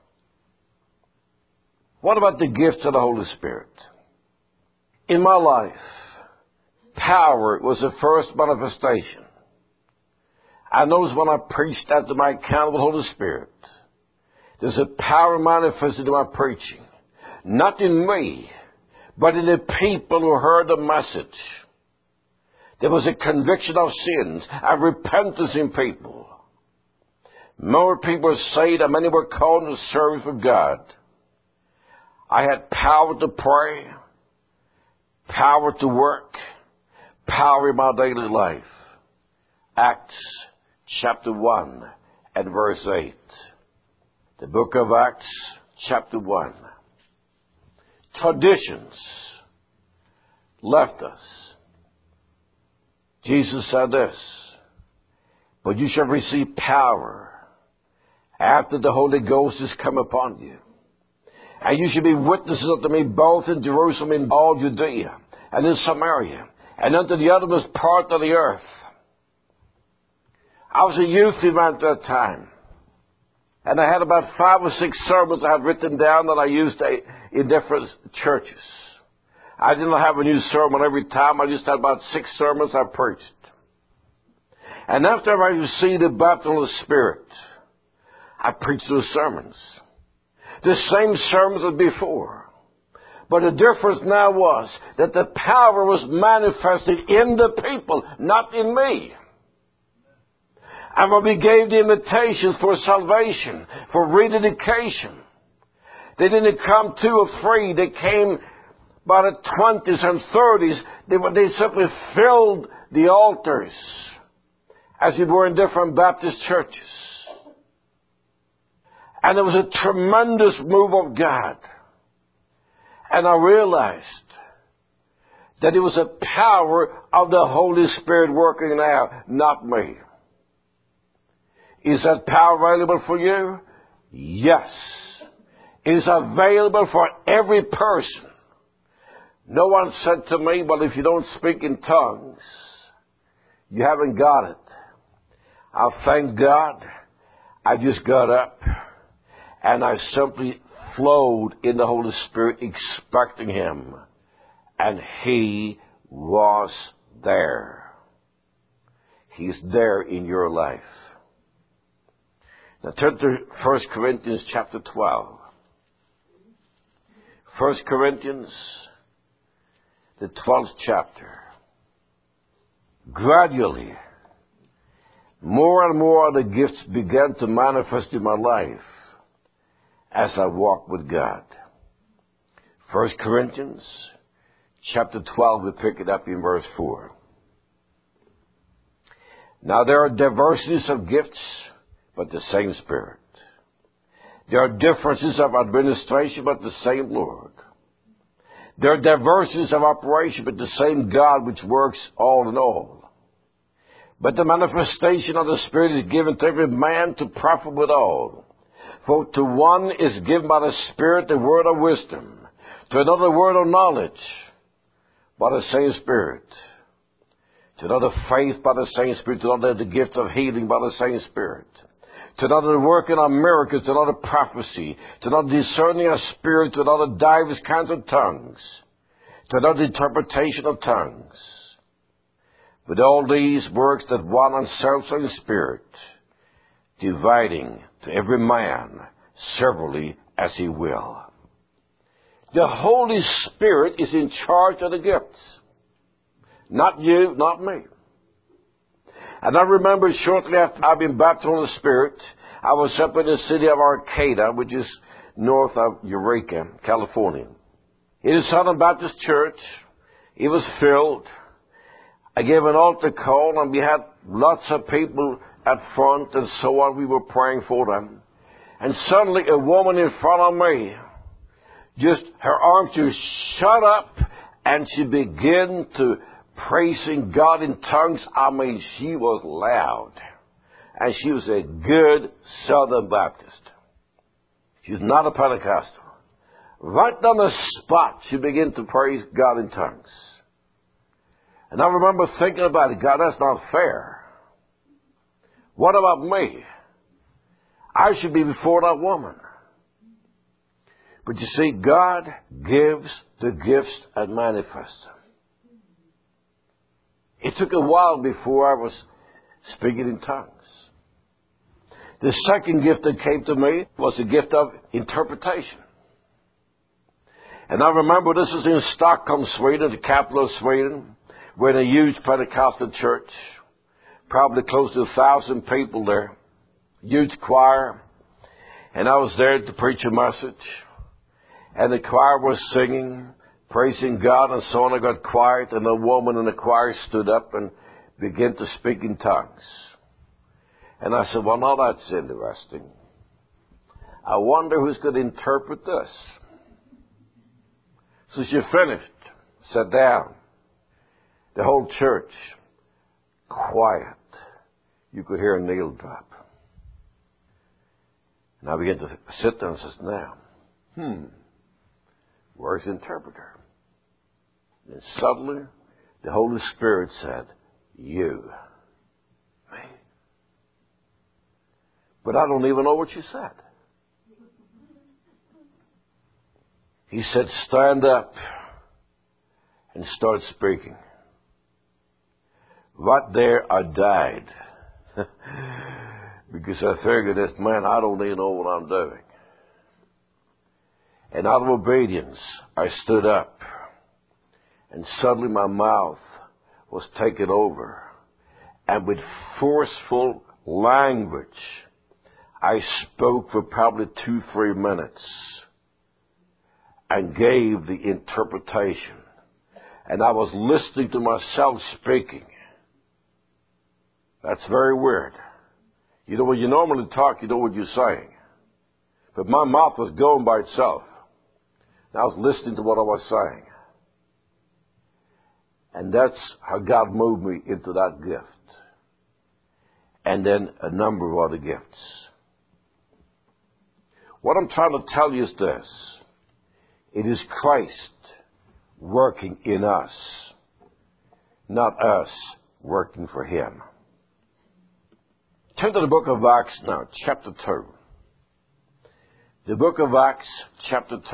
What about the gift of the Holy Spirit? In my life, power was the first manifestation. I noticed when I preached after my encounter with the Holy Spirit, there's a power manifested in my preaching. Not in me, but in the people who heard the message. There was a conviction of sins and repentance in people. More people were saved and many were called to the service of God. I had power to pray, power to work, power in my daily life. Acts chapter 1 and verse 8. The book of Acts chapter 1. Traditions left us. Jesus said this, but you shall receive power after the Holy Ghost has come upon you. And you shall be witnesses unto me both in Jerusalem and all Judea and in Samaria and unto the uttermost part of the earth. I was a youth event at that time. And I had about 5 or 6 sermons I had written down that I used in different churches. I didn't have a new sermon every time. I just had about 6 sermons I preached. And after I received the baptism of the Spirit, I preached those sermons. The same sermons as before. But the difference now was that the power was manifested in the people, not in me. And when we gave the invitations for salvation, for rededication, they didn't come 2 or 3. They came by the 20s and 30s. They simply filled the altars as we were in different Baptist churches. And there was a tremendous move of God. And I realized that it was the power of the Holy Spirit working now, not me. Is that power available for you? Yes. It is available for every person. No one said to me, well, if you don't speak in tongues, you haven't got it. I thank God. I just got up and I simply flowed in the Holy Spirit, expecting Him. And He was there. He's there in your life. Now turn to 1 Corinthians chapter 12. 1 Corinthians, the 12th chapter. Gradually, more and more of the gifts began to manifest in my life as I walked with God. 1 Corinthians chapter 12, we pick it up in verse 4. Now there are diversities of gifts, but the same Spirit. There are differences of administration, but the same Lord. There are diversities of operation, but the same God which works all in all. But the manifestation of the Spirit is given to every man to profit withal. For to one is given by the Spirit the word of wisdom, to another the word of knowledge by the same Spirit, to another faith by the same Spirit, to another the gift of healing by the same Spirit, to another the working of miracles, to another prophecy, to another discerning of spirits, to another divers kinds of tongues, to another interpretation of tongues. With all these works that one and selfsame Spirit, dividing to every man severally as he will. The Holy Spirit is in charge of the gifts. Not you, not me. And I remember shortly after I'd been baptized in the Spirit, I was up in the city of Arcata, which is north of Eureka, California. It is Southern Baptist Church. It was filled. I gave an altar call, and we had lots of people at front and so on. We were praying for them. And suddenly a woman in front of me, just her arms just shut up, and she began to praising God in tongues. I mean, she was loud. And she was a good Southern Baptist. She was not a Pentecostal. Right on the spot, she began to praise God in tongues. And I remember thinking about it, God, that's not fair. What about me? I should be before that woman. But you see, God gives the gifts and manifests them. It took a while before I was speaking in tongues. The second gift that came to me was the gift of interpretation. And I remember this is in Stockholm, Sweden, the capital of Sweden. We're in a huge Pentecostal church, probably close to 1,000 people there, huge choir. And I was there to preach a message. And the choir was singing, praising God, and so on. I got quiet, and a woman in the choir stood up and began to speak in tongues. And I said, well, now that's interesting. I wonder who's going to interpret this. So she finished, sat down. The whole church, quiet. You could hear a nail drop. And I began to sit there and says, now, where's the interpreter? And suddenly, the Holy Spirit said, you. Me. But I don't even know what you said. He said, stand up and started speaking. Right there, I died. Because I figured this, man, I don't even know what I'm doing. And out of obedience, I stood up. And suddenly my mouth was taken over. And with forceful language, I spoke for probably 2-3 minutes. And gave the interpretation. And I was listening to myself speaking. That's very weird. You know, when you normally talk, you know what you're saying. But my mouth was going by itself. And I was listening to what I was saying. And that's how God moved me into that gift. And then a number of other gifts. What I'm trying to tell you is this. It is Christ working in us, not us working for Him. Turn to the book of Acts now, chapter 2. The book of Acts, chapter 2.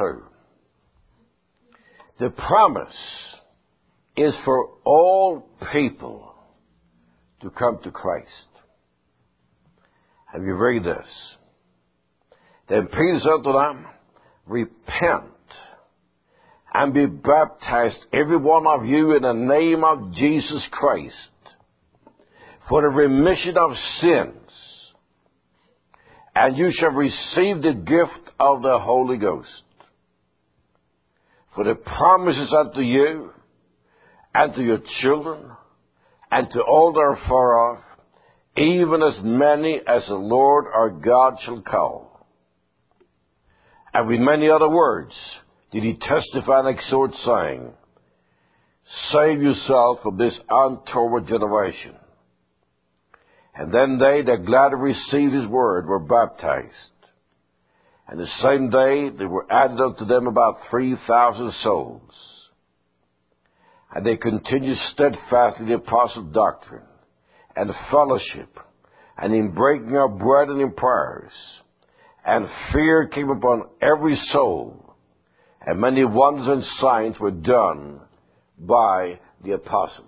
The promise is for all people to come to Christ. Have you read this? Then Peter said to them, repent and be baptized, every one of you, in the name of Jesus Christ, for the remission of sins, and you shall receive the gift of the Holy Ghost. For the promises unto you, and to your children, and to all that are far off, even as many as the Lord our God shall call. And with many other words did he testify and exhort, saying, save yourself from this untoward generation. And then they that gladly received his word were baptized. And the same day there were added unto them about 3,000 souls. And they continued steadfast in the apostles' doctrine, and fellowship, and in breaking of bread and in prayers. And fear came upon every soul, and many wonders and signs were done by the apostles.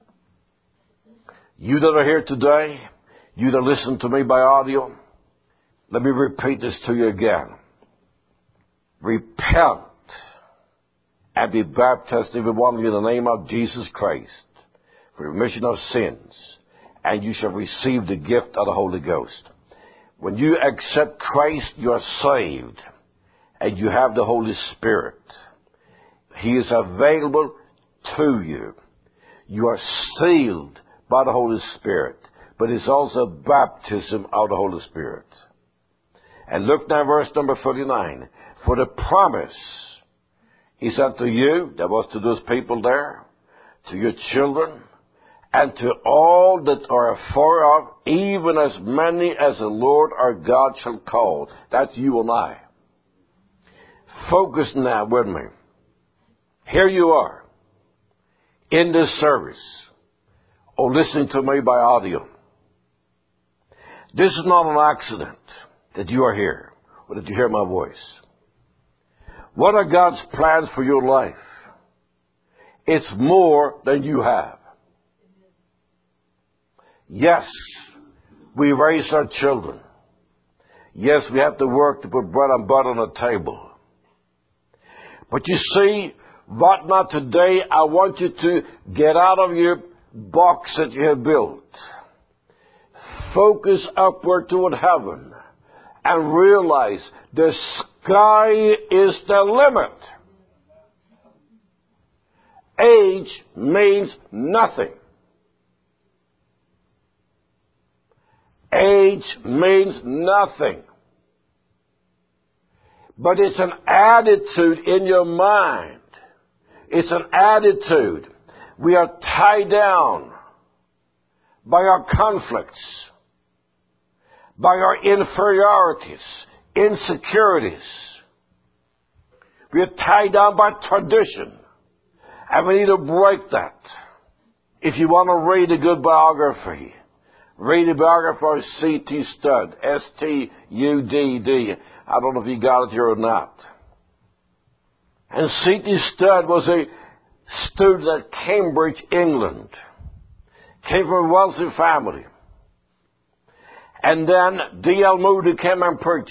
You that are here today, you that listen to me by audio, let me repeat this to you again. Repent and be baptized, every one of you, in the name of Jesus Christ, for the remission of sins, and you shall receive the gift of the Holy Ghost. When you accept Christ, you are saved, and you have the Holy Spirit. He is available to you. You are sealed by the Holy Spirit, but it's also baptism of the Holy Spirit. And look now, verse number 39. For the promise is unto you, that was to those people there, to your children, and to all that are afar off, even as many as the Lord our God shall call. That's you and I. Focus now with me. Here you are, in this service, or listening to me by audio. This is not an accident that you are here, or that you hear my voice. What are God's plans for your life? It's more than you have. Yes, we raise our children. Yes, we have to work to put bread and butter on the table. But you see, right now today, I want you to get out of your box that you have built. Focus upward toward heaven and realize the sky is the limit. Age means nothing. Age means nothing. But it's an attitude in your mind. It's an attitude. We are tied down by our conflicts, by our inferiorities, insecurities. We are tied down by tradition. And we need to break that. If you want to read a good biography, read the biography of C.T. Studd, S-T-U-D-D. I don't know if you got it here or not. And C.T. Studd was a student at Cambridge, England. Came from a wealthy family. And then D.L. Moody came and preached.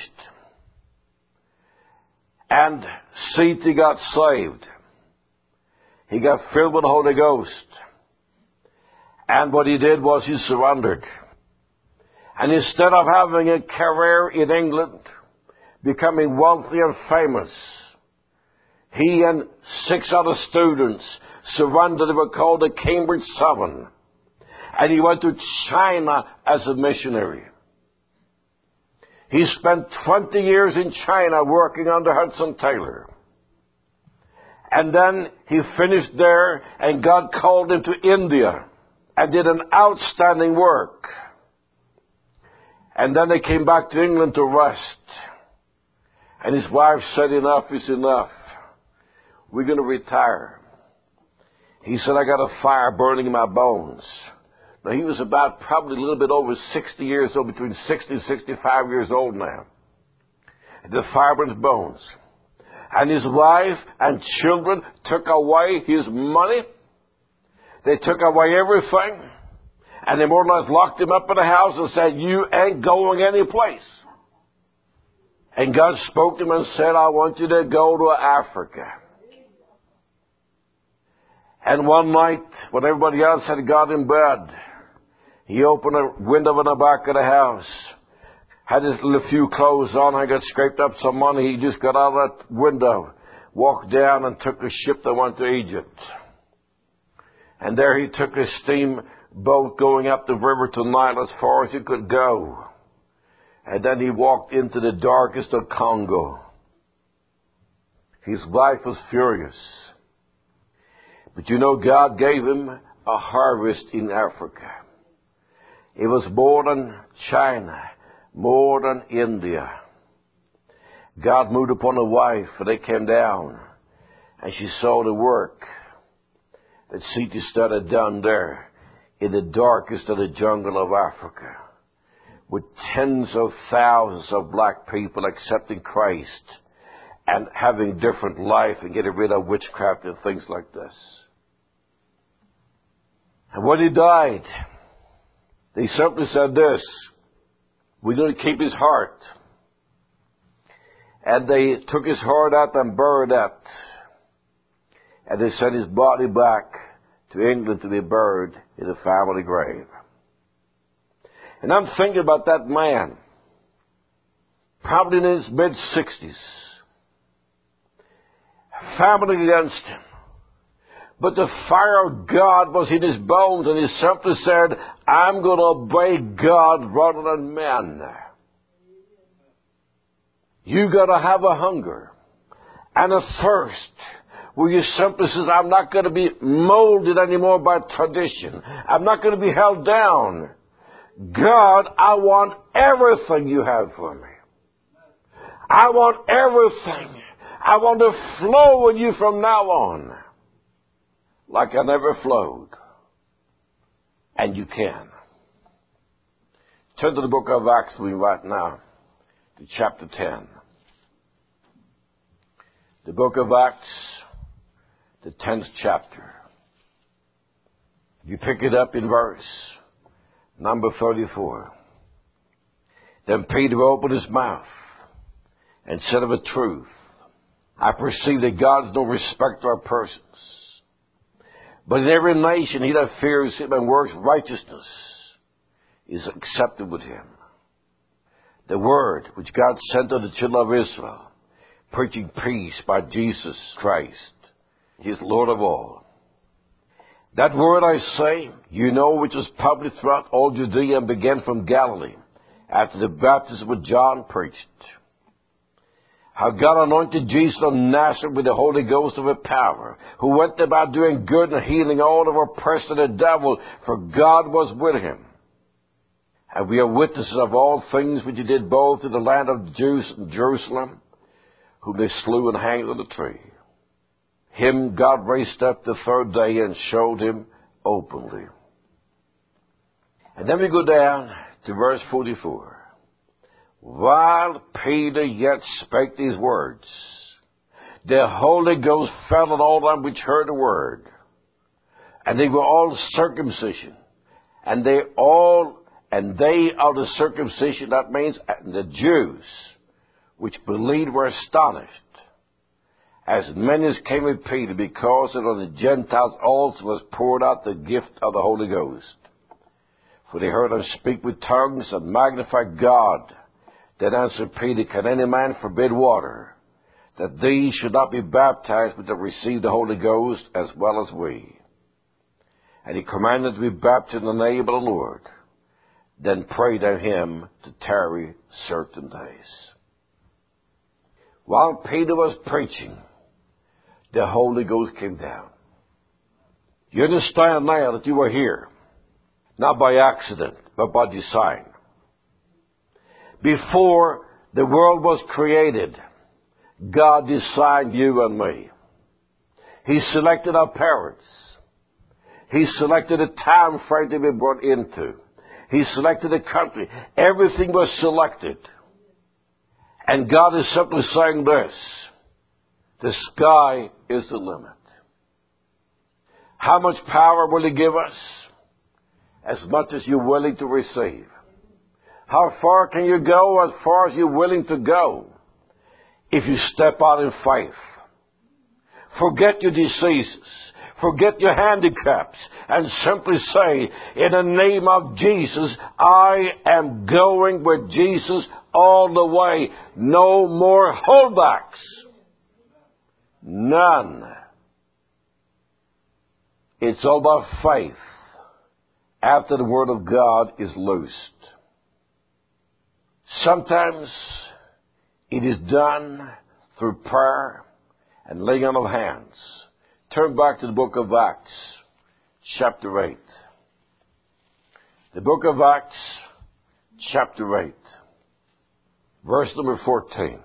And C.T. got saved. He got filled with the Holy Ghost. And what he did was he surrendered. And instead of having a career in England, becoming wealthy and famous, he and 6 other students surrendered. They were called the Cambridge 7. And he went to China as a missionary. He spent 20 years in China working under Hudson Taylor. And then he finished there, and God called him to India and did an outstanding work. And then they came back to England to rest. And his wife said, enough is enough. We're going to retire. He said, I got a fire burning in my bones. Now, he was about probably a little bit over 60 years old, between 60 and 65 years old now. The fire burned his bones. And his wife and children took away his money. They took away everything. And they more or less locked him up in the house and said, you ain't going any place. And God spoke to him and said, I want you to go to Africa. And one night, when everybody else had got in bed, he opened a window in the back of the house, had his little few clothes on, and got scraped up some money. He just got out of that window, walked down and took a ship that went to Egypt. And there he took a steamboat going up the river to Nile as far as he could go. And then he walked into the darkest of Congo. His wife was furious. But you know, God gave him a harvest in Africa. It was more than China, more than India. God moved upon a wife, and they came down, and she saw the work that C.T. Studd had done there in the darkest of the jungle of Africa, with tens of thousands of black people accepting Christ and having different life and getting rid of witchcraft and things like this. And when he died, they simply said this, we're going to keep his heart. And they took his heart out and buried it. And they sent his body back to England to be buried in a family grave. And I'm thinking about that man, probably in his mid-60s, family against him. But the fire of God was in his bones, and he simply said, I'm going to obey God rather than men. You got to have a hunger and a thirst where you simply says, I'm not going to be molded anymore by tradition. I'm not going to be held down. God, I want everything you have for me. I want everything. I want to flow with you from now on like I never flowed. And you can. Turn to the book of Acts with me right now, to chapter 10. The book of Acts, the 10th chapter. You pick it up in verse number 34. Then Peter opened his mouth and said of a truth, I perceive that God is no respecter of persons. But in every nation he that fears him and works righteousness is accepted with him. The word which God sent to the children of Israel, preaching peace by Jesus Christ, he is Lord of all. That word I say, you know, which was published throughout all Judea and began from Galilee, after the baptism which John preached. How God anointed Jesus of Nazareth with the Holy Ghost of a power, who went about doing good and healing all that were oppressed of the devil, for God was with him. And we are witnesses of all things which he did both in the land of Jerusalem, whom they slew and hanged on the tree. Him God raised up the third day and showed him openly. And then we go down to verse 44. While Peter yet spake these words, The Holy Ghost fell on all them which heard the word. And they were all circumcision. And they of the circumcision, that means the Jews, which believed were astonished. As many as came with Peter, because that on the Gentiles also was poured out the gift of the Holy Ghost. For they heard them speak with tongues and magnify God. Then answered Peter, can any man forbid water, that these should not be baptized, but to receive the Holy Ghost as well as we? And he commanded to be baptized in the name of the Lord. Then prayed on him to tarry certain days. While Peter was preaching, the Holy Ghost came down. You understand now that you are here, not by accident, but by design. Before the world was created, God designed you and me. He selected our parents. He selected a time frame to be brought into. He selected a country. Everything was selected. And God is simply saying this: the sky is the limit. How much power will He give us? As much as you're willing to receive. How far can you go? As far as you're willing to go. If you step out in faith. Forget your diseases. Forget your handicaps. And simply say, in the name of Jesus, I am going with Jesus all the way. No more holdbacks. None. It's all about faith after the Word of God is loosed. Sometimes it is done through prayer and laying on of hands. Turn back to the book of Acts, chapter 8. The book of Acts, chapter 8, verse number 14.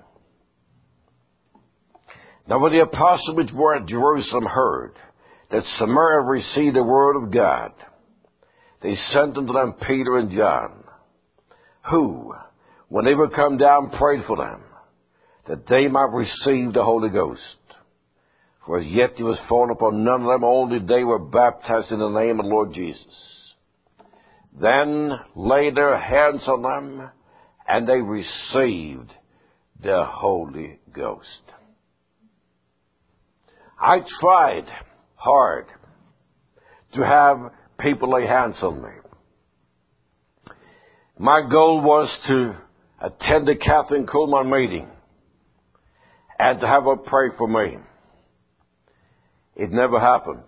Now when the apostles which were at Jerusalem heard that Samaria received the word of God, they sent unto them Peter and John, who, when they were come down, prayed for them, that they might receive the Holy Ghost. For as yet it was fallen upon none of them, only they were baptized in the name of the Lord Jesus. Then laid their hands on them, and they received the Holy Ghost. I tried hard to have people lay hands on me. My goal was to attend the Catherine Kuhlman meeting and to have her pray for me. It never happened.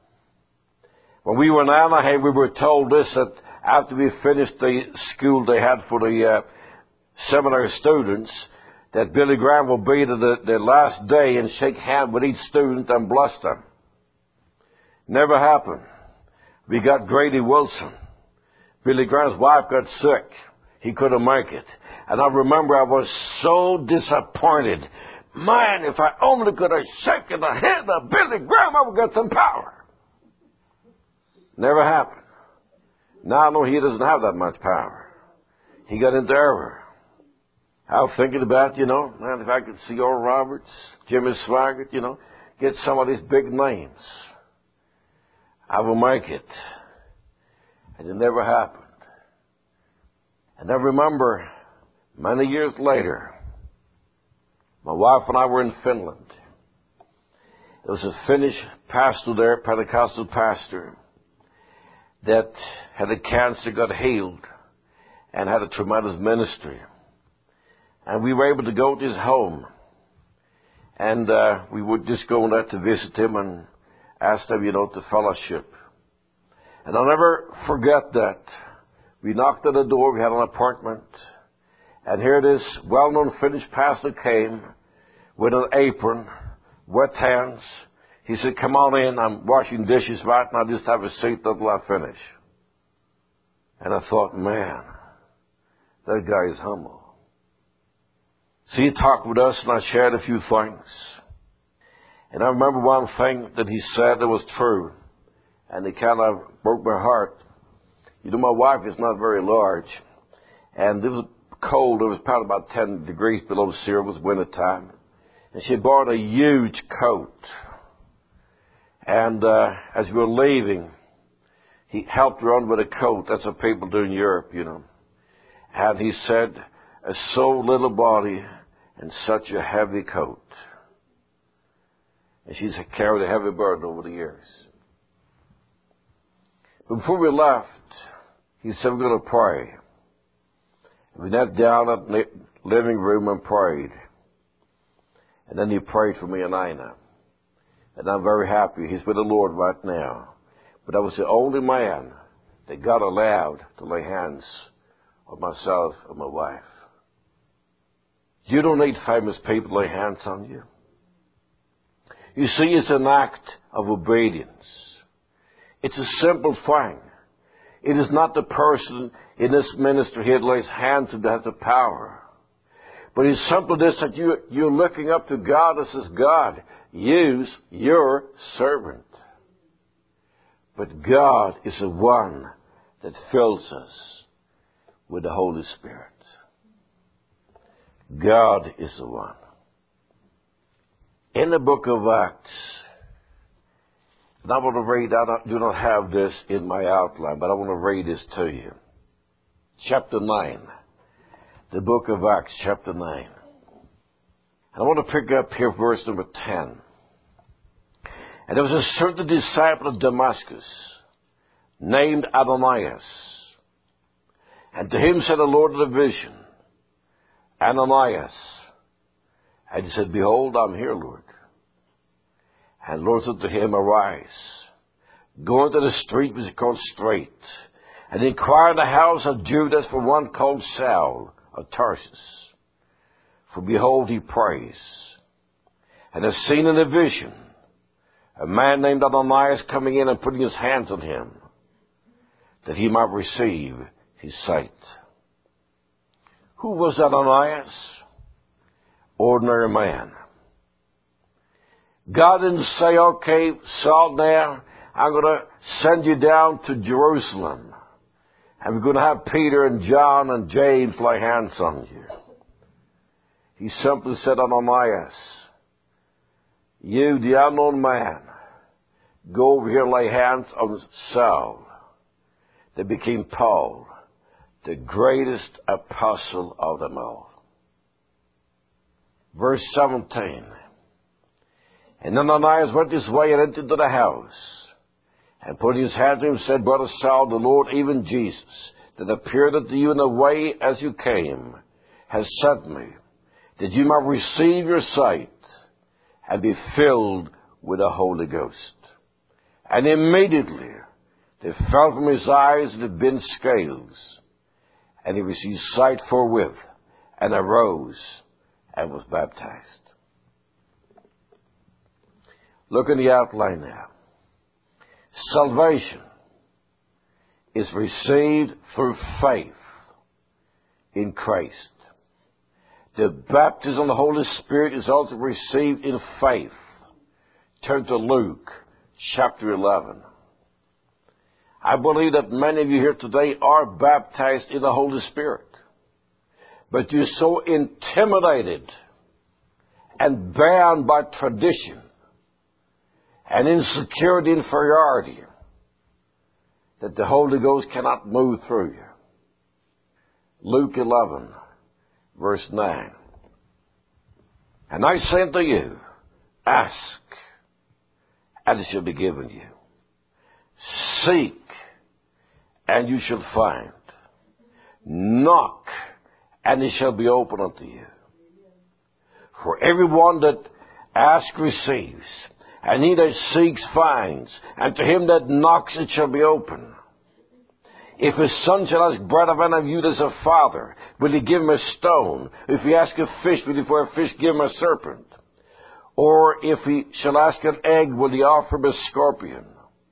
When we were in Anaheim, we were told this, that after we finished the school they had for the seminary students, that Billy Graham will be to the last day and shake hands with each student and bless them. Never happened. We got Grady Wilson. Billy Graham's wife got sick. He couldn't make it. And I remember I was so disappointed. Man, if I only could have shaken the hand of Billy Graham, I would get some power. Never happened. Now I know he doesn't have that much power. He got into error. I was thinking about, man, if I could see Oral Roberts, Jimmy Swaggart, get some of these big names, I will make it. And it never happened. And I remember many years later, my wife and I were in Finland. There was a Finnish pastor there, Pentecostal pastor, that had a cancer, got healed, and had a tremendous ministry. And we were able to go to his home. And we would just go there to visit him and ask them, to fellowship. And I'll never forget that. We knocked on the door, we had an appointment. And here this well-known Finnish pastor came with an apron, wet hands. He said, come on in, I'm washing dishes right now, just have a seat until I finish. And I thought, man, that guy is humble. So he talked with us and I shared a few things. And I remember one thing that he said that was true. And it kind of broke my heart. My wife is not very large. And it was cold. It was probably about 10 degrees below zero. It was winter time. And she bought a huge coat. And as we were leaving, he helped her on with a coat. That's what people do in Europe, you know. And he said, "A so little body and such a heavy coat." And she's carried a heavy burden over the years. But before we left, he said, "We're going to pray." We knelt down at the living room and prayed. And then he prayed for me and Ina. And I'm very happy he's with the Lord right now. But I was the only man that God allowed to lay hands on myself and my wife. You don't need famous people to lay hands on you. You see, it's an act of obedience. It's a simple thing. It is not the person in this ministry here that lays hands on that has the power. But it's simply this, that you're looking up to God and says, "God, use your servant." But God is the one that fills us with the Holy Spirit. God is the one. In the book of Acts, and I want to read, I do not have this in my outline, but I want to read this to you. Chapter 9. The book of Acts, chapter 9. And I want to pick up here verse number 10. "And there was a certain disciple of Damascus, named Ananias. And to him said the Lord of the vision, 'Ananias.' And he said, 'Behold, I'm here, Lord.' And the Lord said to him, 'Arise, go into the street which is called Straight, and inquire in the house of Judas for one called Saul of Tarsus. For behold, he prays, and has seen in a vision a man named Ananias coming in and putting his hands on him, that he might receive his sight.'" Who was Ananias? Ordinary man. God didn't say, "Okay, Saul, now I'm going to send you down to Jerusalem, and we're going to have Peter and John and James lay hands on you." He simply said, "Ananias, you, the unknown man, go over here and lay hands on Saul." They became Paul, the greatest apostle of them all. Verse 17. "And Ananias went his way and entered into the house, and putting his hands on him, said, Brother Saul, the Lord, even Jesus, that appeared unto you in the way as you came, has sent me, that you might receive your sight and be filled with the Holy Ghost. And immediately there fell from his eyes the been scales, and he received sight forthwith, and arose and was baptized." Look in the outline now. Salvation is received through faith in Christ. The baptism of the Holy Spirit is also received in faith. Turn to Luke chapter 11. I believe that many of you here today are baptized in the Holy Spirit, but you're so intimidated and bound by tradition and insecurity, inferiority, that the Holy Ghost cannot move through you. Luke 11, verse 9. "And I say unto you, ask, and it shall be given you. Seek, and you shall find. Knock, and it shall be opened unto you. For everyone that asks receives, and he that seeks finds, and to him that knocks it shall be opened. If his son shall ask bread of any of you that is a father, will he give him a stone? If he ask a fish, will he for a fish give him a serpent? Or if he shall ask an egg, will he offer him a scorpion?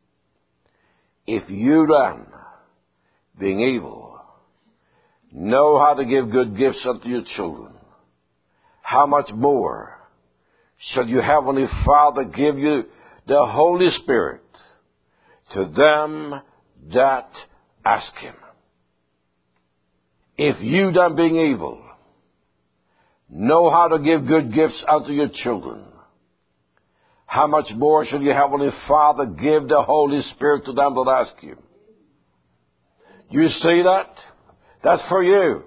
If you then, being evil, know how to give good gifts unto your children, how much more shall your heavenly Father give you the Holy Spirit to them that ask him? If you then, being evil, know how to give good gifts unto your children, how much more shall your heavenly Father give the Holy Spirit to them that ask you? You see that? That's for you.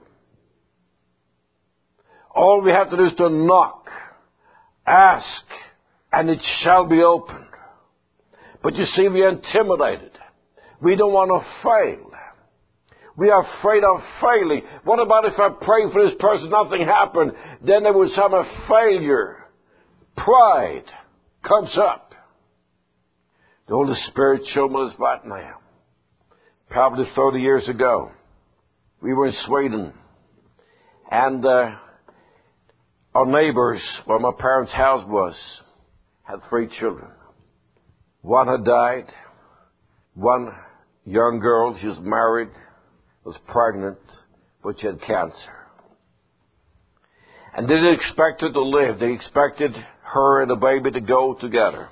All we have to do is to knock, ask, and it shall be opened. But you see, we are intimidated. We don't want to fail. We are afraid of failing. What about if I pray for this person, nothing happened? Then there was some failure. Pride comes up. The Holy Spirit showed me this right now. Probably 30 years ago, we were in Sweden, and our neighbors, where my parents' house was, had 3 children. One had died. One young girl, she was married, was pregnant, but she had cancer. And they didn't expect her to live. They expected her and the baby to go together.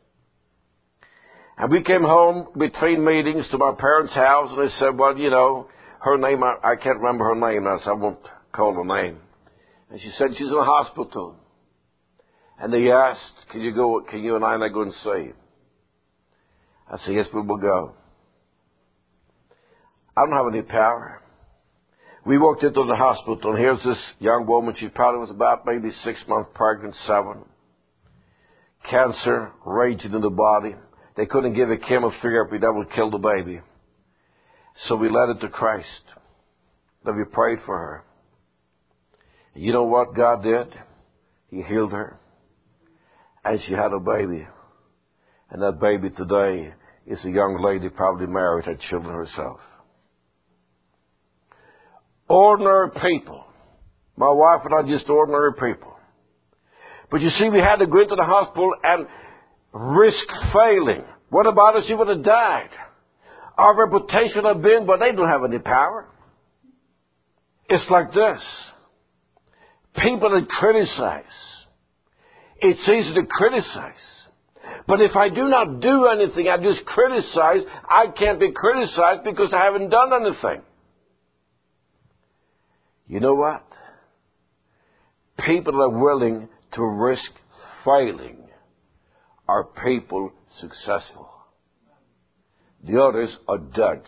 And we came home between meetings to my parents' house, and they said, well, you know, her name, I can't remember her name now, so I won't call her name. And she said she's in a hospital. And they asked, can you and I go and see her? I said, yes, we will go. I don't have any power. We walked into the hospital, and here's this young woman. She probably was about maybe 6 months pregnant, 7. Cancer raging in the body. They couldn't give a chemotherapy that would kill the baby. So we led her to Christ. Then we prayed for her. And you know what God did? He healed her. And she had a baby. And that baby today is a young lady, probably married, had children herself. Ordinary people. My wife and I are just ordinary people. But you see, we had to go into the hospital and risk failing. What about if she would have died? Our reputation would have been, but they don't have any power. It's like this. People that criticize. It's easy to criticize. But if I do not do anything, I just criticize, I can't be criticized because I haven't done anything. You know what? People that are willing to risk failing are people successful. The others are duds.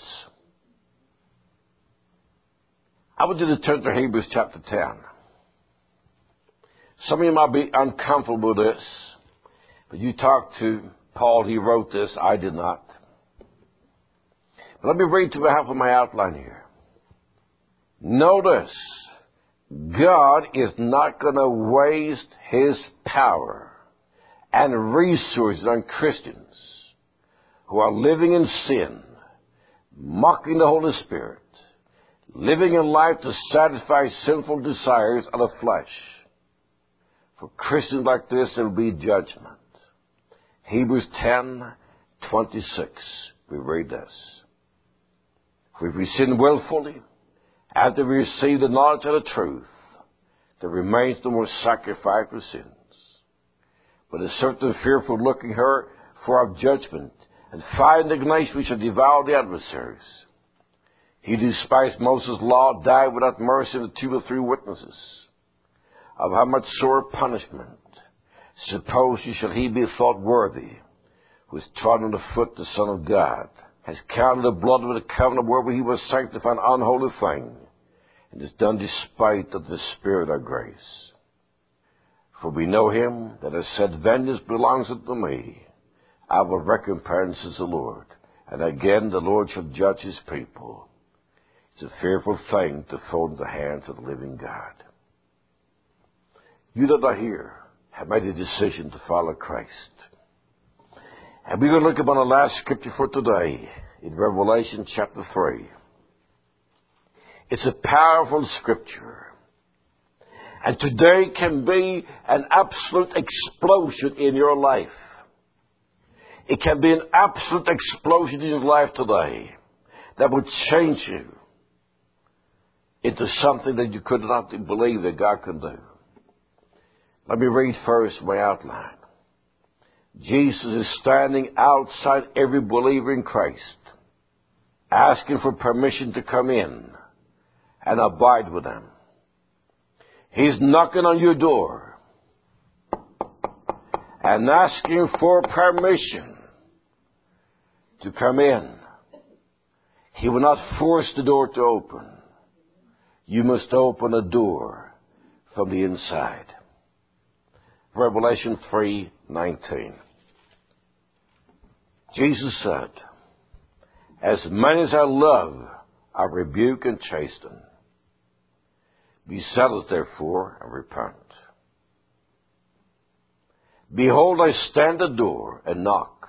I want you to turn to Hebrews chapter 10. Some of you might be uncomfortable with this, but you talk to Paul, he wrote this, I did not. But let me read to you half of my outline here. Notice, God is not going to waste His power and resources on Christians who are living in sin, mocking the Holy Spirit, living in life to satisfy sinful desires of the flesh. For Christians like this, there will be judgment. Hebrews 10:26, we read this. For if we sin willfully, after we receive the knowledge of the truth, there remains no more sacrifice for sins, but a certain fearful looking for our judgment, and fire indignation which shall devour the adversaries. He who despised Moses' law died without mercy of 2 or 3 witnesses. Of how much sore punishment, suppose you shall he be thought worthy, who has trodden under foot the Son of God, has counted the blood of the covenant whereby he was sanctified an unholy thing, and is done despite of the Spirit of grace. For we know him that has said, vengeance belongs unto me, I will recompense, says the Lord. And again the Lord shall judge his people. It's a fearful thing to fall into the hands of the living God. You that are here have made a decision to follow Christ. And we're going to look upon the last scripture for today in Revelation chapter 3. It's a powerful scripture. And today can be an absolute explosion in your life. It can be an absolute explosion in your life today that would change you into something that you could not believe that God can do. Let me read first my outline. Jesus is standing outside every believer in Christ, asking for permission to come in and abide with them. He's knocking on your door and asking for permission to come in. He will not force the door to open. You must open a door from the inside. Revelation 3:19. Jesus said, as many as I love, I rebuke and chasten. Be zealous, therefore, and repent. Behold, I stand at the door and knock.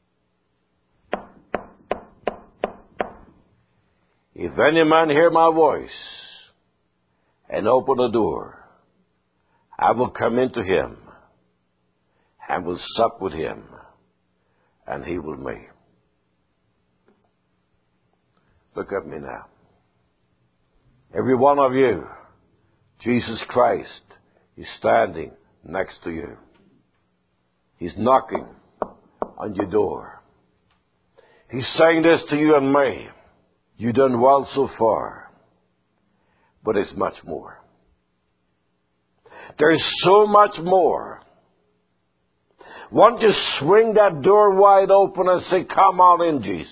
If any man hear my voice and open the door, I will come into him and will sup with him, and he with me. Look at me now. Every one of you, Jesus Christ is standing next to you. He's knocking on your door. He's saying this to you and me. You've done well so far, but it's much more. There's so much more. Won't you swing that door wide open and say, come on in, Jesus.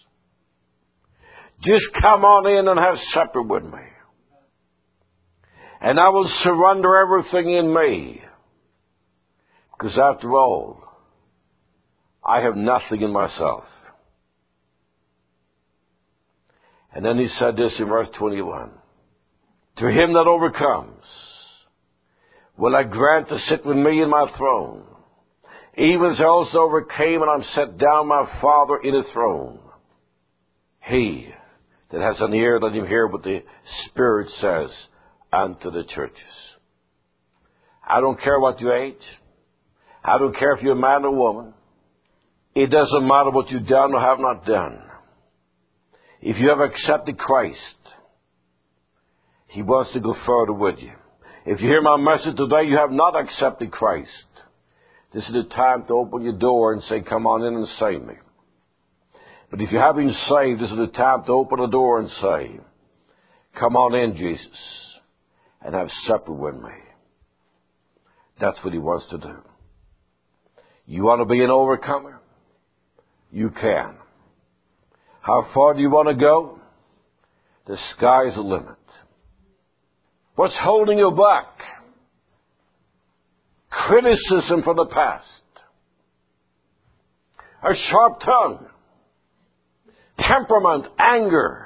Just come on in and have supper with me. And I will surrender everything in me. Because after all, I have nothing in myself. And then he said this in verse 21. To him that overcomes, will I grant to sit with me in my throne, even as I also overcame and I'm set down my Father in a throne. He that has an ear, let him hear what the Spirit says unto the churches. I don't care what you age. I don't care if you're a man or woman. It doesn't matter what you've done or have not done. If you have accepted Christ, He wants to go further with you. If you hear my message today, you have not accepted Christ. This is the time to open your door and say, come on in and save me. But if you have been saved, this is the time to open the door and say, come on in, Jesus, and have supper with me. That's what He wants to do. You want to be an overcomer? You can. How far do you want to go? The sky's the limit. What's holding you back? Criticism from the past. A sharp tongue. Temperament, anger.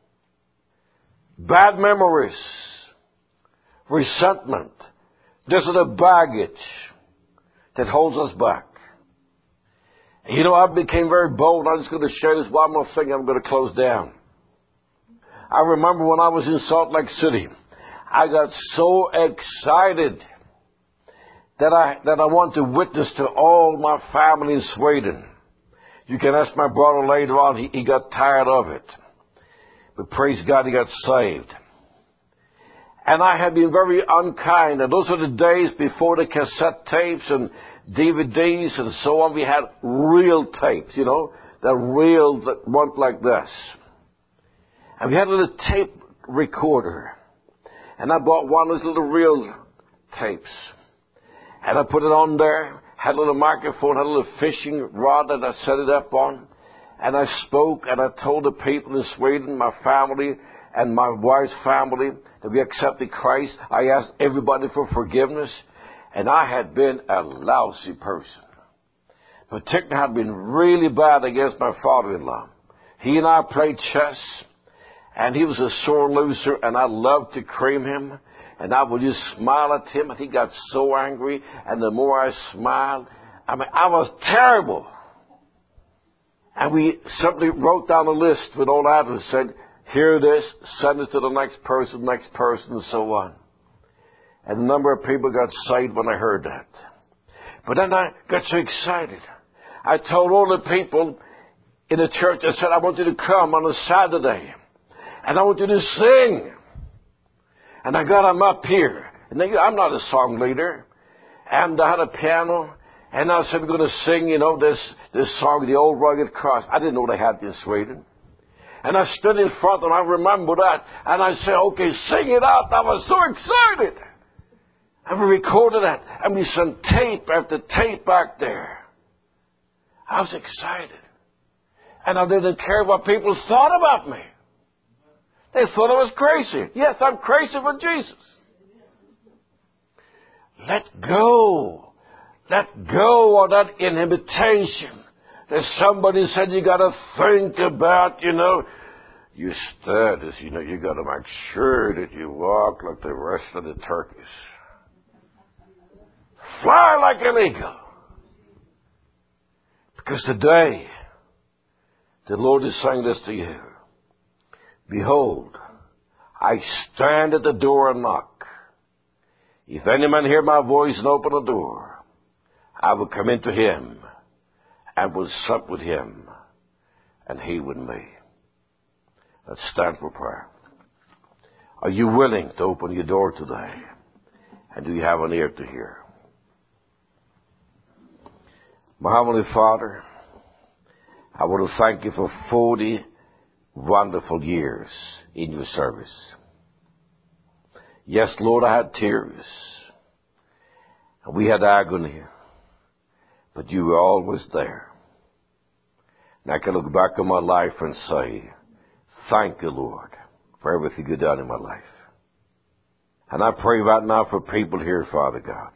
Bad memories. Resentment. This is the baggage that holds us back. You know, I became very bold. I'm just going to share this one more thing. I'm going to close down. I remember when I was in Salt Lake City, I got so excited that I want to witness to all my family in Sweden. You can ask my brother later on. He got tired of it. But praise God, he got saved. And I had been very unkind. And those were the days before the cassette tapes and DVDs and so on. We had real tapes, you know, the reel that went like this. And we had a little tape recorder. And I bought one of those little reel tapes. And I put it on there, had a little microphone, had a little fishing rod that I set it up on. And I spoke and I told the people in Sweden, my family and my wife's family, that we accepted Christ. I asked everybody for forgiveness. And I had been a lousy person. Particularly, I had been really bad against my father-in-law. He and I played chess. And he was a sore loser, and I loved to cream him. And I would just smile at him, and he got so angry. And the more I smiled, I was terrible. And we simply wrote down a list with all that and said, hear this, send it to the next person, and so on. And a number of people got saved when I heard that. But then I got so excited. I told all the people in the church, I said, I want you to come on a Saturday. And I want you to sing. And I got them up here. And I'm not a song leader. And I had a piano. And I said, we're going to sing, you know, this song, The Old Rugged Cross. I didn't know they had it in Sweden. And I stood in front and I remember that. And I said, okay, sing it out. I was so excited. And we recorded that. And we sent tape after tape back there. I was excited. And I didn't care what people thought about me. They thought I was crazy. Yes, I'm crazy for Jesus. Let go. Let go of that inhibition. There's somebody said you got to think about, your status. You got to make sure that you walk like the rest of the turkeys. Fly like an eagle. Because today, the Lord is saying this to you. Behold, I stand at the door and knock. If any man hear my voice and open the door, I will come into him and will sup with him and he with me. Let's stand for prayer. Are you willing to open your door today? And do you have an ear to hear? My Heavenly Father, I want to thank you for 40 wonderful years in your service. Yes, Lord, I had tears. And we had agony. But you were always there. And I can look back on my life and say, thank you, Lord, for everything you've done in my life. And I pray right now for people here, Father God.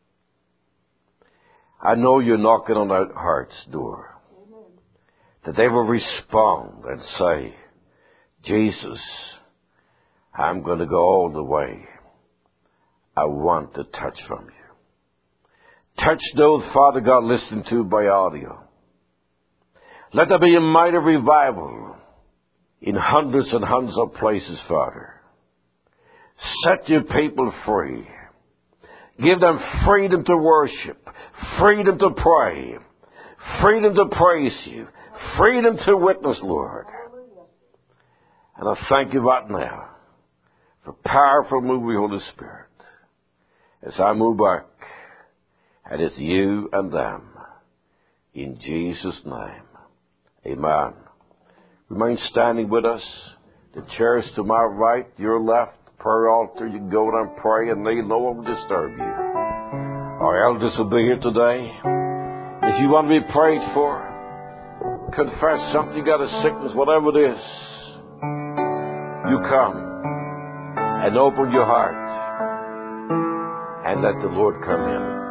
I know you're knocking on their heart's door. That they will respond and say, Jesus, I'm going to go all the way. I want to touch from you. Touch those, Father God, listening to by audio. Let there be a mighty revival in hundreds and hundreds of places, Father. Set your people free. Give them freedom to worship, freedom to pray, freedom to praise you, freedom to witness, Lord. And I thank you right now for powerful move of the Holy Spirit as I move back, and it's you and them. In Jesus' name, amen. Remain standing with us. The chairs to my right, your left, prayer altar. You can go and pray and kneel. No one will disturb you. Our elders will be here today. If you want to be prayed for, confess something, you got a sickness, whatever it is, you come and open your heart and let the Lord come in.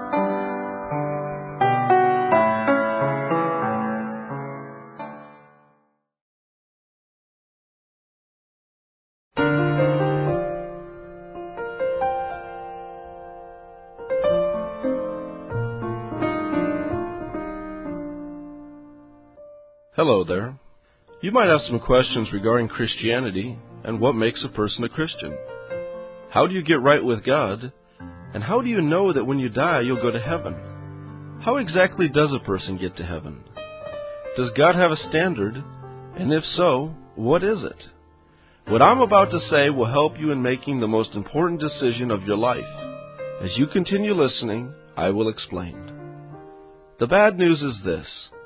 Hello there. You might have some questions regarding Christianity and what makes a person a Christian. How do you get right with God? And how do you know that when you die you'll go to heaven? How exactly does a person get to heaven? Does God have a standard? And if so, what is it? What I'm about to say will help you in making the most important decision of your life. As you continue listening, I will explain. The bad news is this.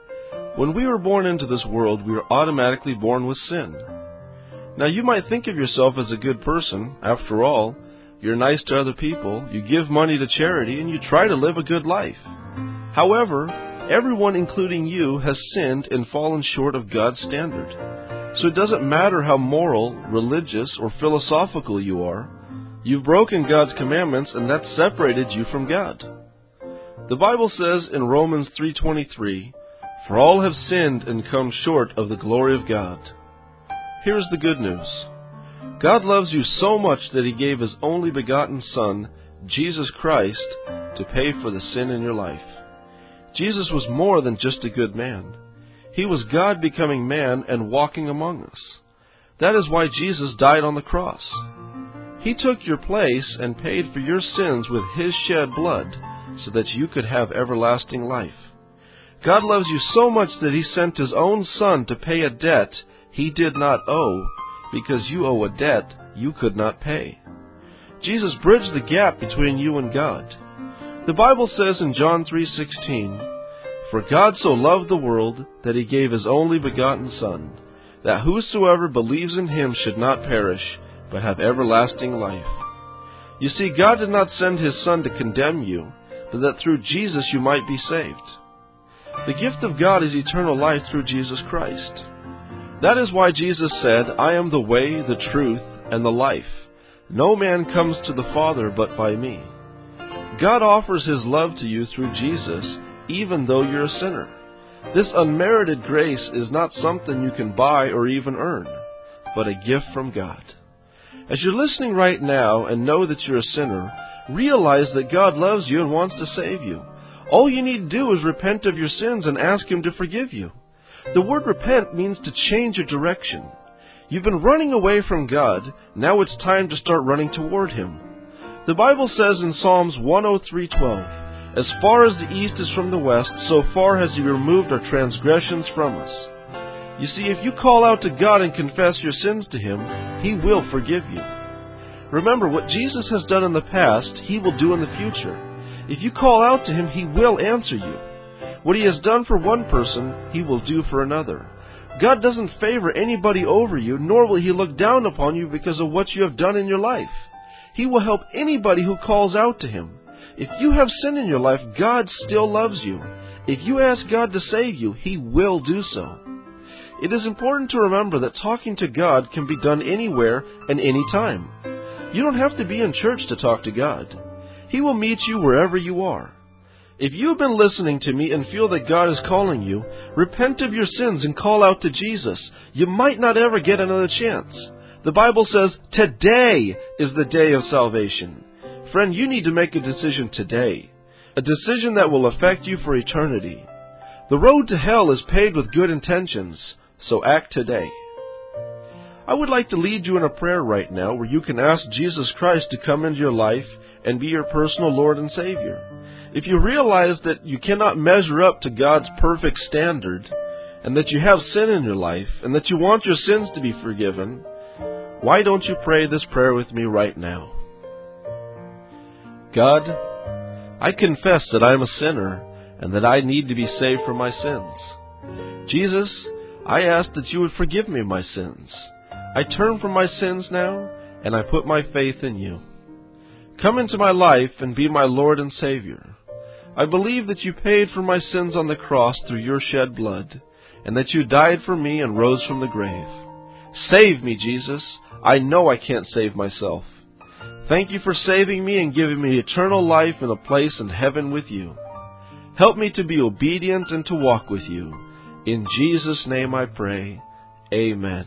When we were born into this world, we were automatically born with sin. Now, you might think of yourself as a good person. After all, you're nice to other people, you give money to charity, and you try to live a good life. However, everyone, including you, has sinned and fallen short of God's standard. So it doesn't matter how moral, religious, or philosophical you are. You've broken God's commandments, and that's separated you from God. The Bible says in Romans 3:23, "For all have sinned and come short of the glory of God." Here's the good news. God loves you so much that He gave His only begotten Son, Jesus Christ, to pay for the sin in your life. Jesus was more than just a good man. He was God becoming man and walking among us. That is why Jesus died on the cross. He took your place and paid for your sins with His shed blood so that you could have everlasting life. God loves you so much that He sent His own Son to pay a debt He did not owe, because you owe a debt you could not pay. Jesus bridged the gap between you and God. The Bible says in John 3:16, "For God so loved the world that He gave His only begotten Son, that whosoever believes in Him should not perish, but have everlasting life." You see, God did not send His Son to condemn you, but that through Jesus you might be saved. The gift of God is eternal life through Jesus Christ. That is why Jesus said, "I am the way, the truth, and the life. No man comes to the Father but by me." God offers His love to you through Jesus, even though you're a sinner. This unmerited grace is not something you can buy or even earn, but a gift from God. As you're listening right now and know that you're a sinner, realize that God loves you and wants to save you. All you need to do is repent of your sins and ask Him to forgive you. The word repent means to change your direction. You've been running away from God. Now it's time to start running toward Him. The Bible says in Psalms 103:12, "As far as the east is from the west, so far has He removed our transgressions from us." You see, if you call out to God and confess your sins to Him, He will forgive you. Remember, what Jesus has done in the past, He will do in the future. If you call out to Him, He will answer you. What He has done for one person, He will do for another. God doesn't favor anybody over you, nor will He look down upon you because of what you have done in your life. He will help anybody who calls out to Him. If you have sin in your life, God still loves you. If you ask God to save you, He will do so. It is important to remember that talking to God can be done anywhere and any time. You don't have to be in church to talk to God. He will meet you wherever you are. If you have been listening to me and feel that God is calling you, repent of your sins and call out to Jesus. You might not ever get another chance. The Bible says, today is the day of salvation. Friend, you need to make a decision today, a decision that will affect you for eternity. The road to hell is paved with good intentions, so act today. I would like to lead you in a prayer right now where you can ask Jesus Christ to come into your life and be your personal Lord and Savior. If you realize that you cannot measure up to God's perfect standard, and that you have sin in your life, and that you want your sins to be forgiven, why don't you pray this prayer with me right now? God, I confess that I am a sinner and that I need to be saved from my sins. Jesus, I ask that you would forgive me my sins. I turn from my sins now, and I put my faith in you. Come into my life and be my Lord and Savior. I believe that you paid for my sins on the cross through your shed blood, and that you died for me and rose from the grave. Save me, Jesus. I know I can't save myself. Thank you for saving me and giving me eternal life and a place in heaven with you. Help me to be obedient and to walk with you. In Jesus' name I pray. Amen.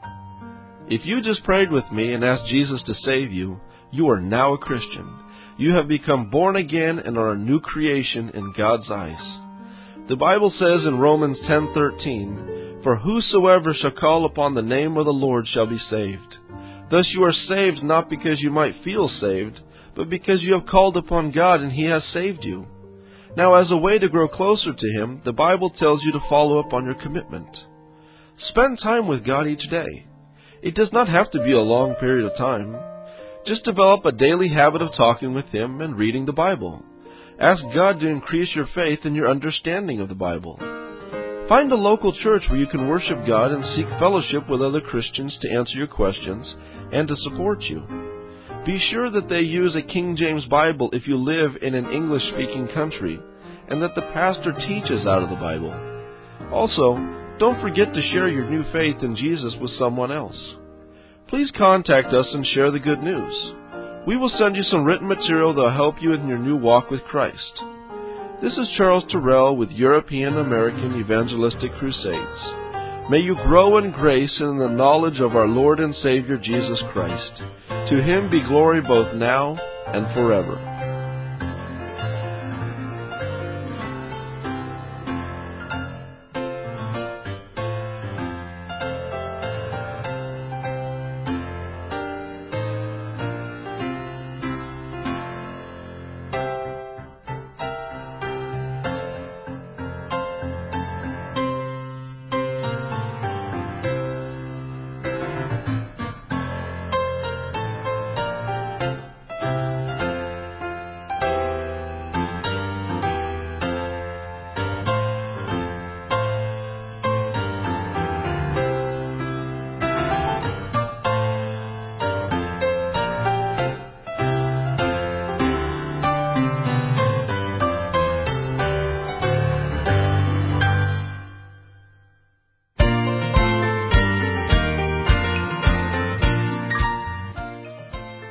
If you just prayed with me and asked Jesus to save you, you are now a Christian. You have become born again and are a new creation in God's eyes. The Bible says in Romans 10:13, "For whosoever shall call upon the name of the Lord shall be saved." Thus you are saved not because you might feel saved, but because you have called upon God and He has saved you. Now, as a way to grow closer to Him, the Bible tells you to follow up on your commitment. Spend time with God each day. It does not have to be a long period of time. Just develop a daily habit of talking with Him and reading the Bible. Ask God to increase your faith and your understanding of the Bible. Find a local church where you can worship God and seek fellowship with other Christians to answer your questions and to support you. Be sure that they use a King James Bible if you live in an English-speaking country, and that the pastor teaches out of the Bible. Also, don't forget to share your new faith in Jesus with someone else. Please contact us and share the good news. We will send you some written material that will help you in your new walk with Christ. This is Charles Terrell with European American Evangelistic Crusades. May you grow in grace and in the knowledge of our Lord and Savior Jesus Christ. To Him be glory both now and forever.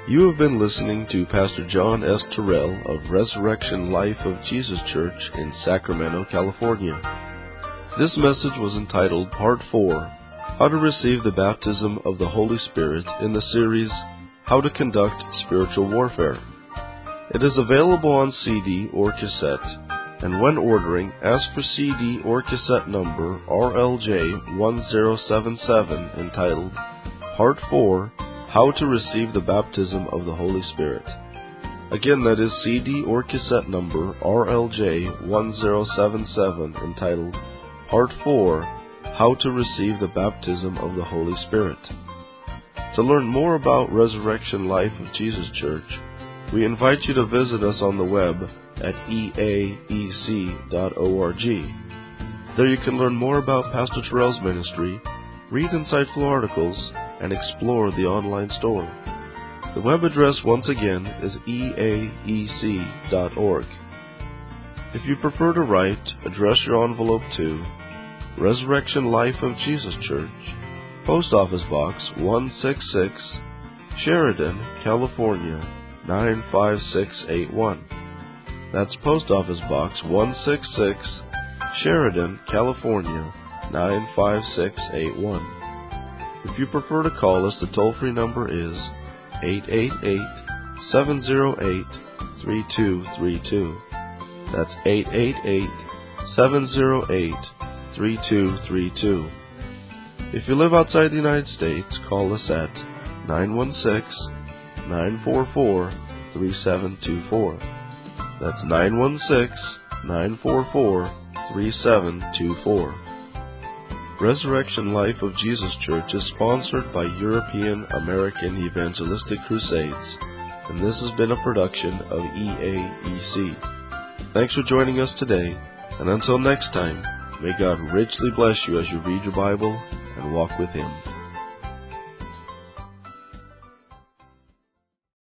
You have been listening to Pastor John S. Terrell of Resurrection Life of Jesus Church in Sacramento, California. This message was entitled Part 4, How to Receive the Baptism of the Holy Spirit in the series, How to Conduct Spiritual Warfare. It is available on CD or cassette, and when ordering, ask for CD or cassette number RLJ1077 entitled Part 4, How to Receive the Baptism of the Holy Spirit. Again, that is CD or cassette number RLJ1077 entitled Part 4, How to Receive the Baptism of the Holy Spirit. To learn more about Resurrection Life of Jesus Church, we invite you to visit us on the web at eaec.org. There you can learn more about Pastor Terrell's ministry, read insightful articles, and explore the online store. The web address once again is eaec.org. If you prefer to write, address your envelope to Resurrection Life of Jesus Church, Post Office Box 166, Sheridan, California 95681. That's Post Office Box 166, Sheridan, California 95681. If you prefer to call us, the toll-free number is 888-708-3232. That's 888-708-3232. If you live outside the United States, call us at 916-944-3724. That's 916-944-3724. Resurrection Life of Jesus Church is sponsored by European American Evangelistic Crusades, and this has been a production of EAEC. Thanks for joining us today, and until next time, may God richly bless you as you read your Bible and walk with Him.